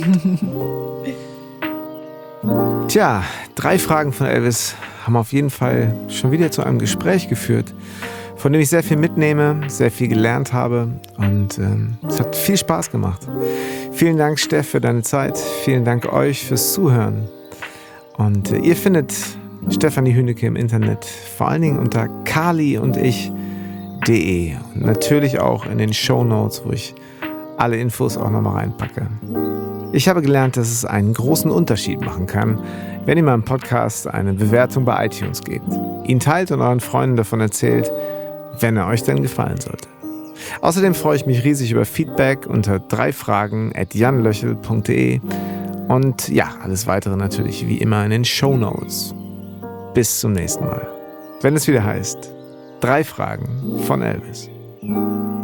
Tja, 3 Fragen von Elvis haben auf jeden Fall schon wieder zu einem Gespräch geführt, von dem ich sehr viel mitnehme, sehr viel gelernt habe und es hat viel Spaß gemacht. Vielen Dank, Steff, für deine Zeit. Vielen Dank euch fürs Zuhören. Und ihr findet Stefanie Hünecke im Internet, vor allen Dingen unter kaliundich.de und natürlich auch in den Shownotes, wo ich alle Infos auch nochmal reinpacke. Ich habe gelernt, dass es einen großen Unterschied machen kann, wenn ihr meinem Podcast eine Bewertung bei iTunes gebt, ihn teilt und euren Freunden davon erzählt, wenn er euch denn gefallen sollte. Außerdem freue ich mich riesig über Feedback unter 3fragen@janlöchel.de und alles weitere natürlich wie immer in den Shownotes. Bis zum nächsten Mal, wenn es wieder heißt 3 Fragen von Elvis.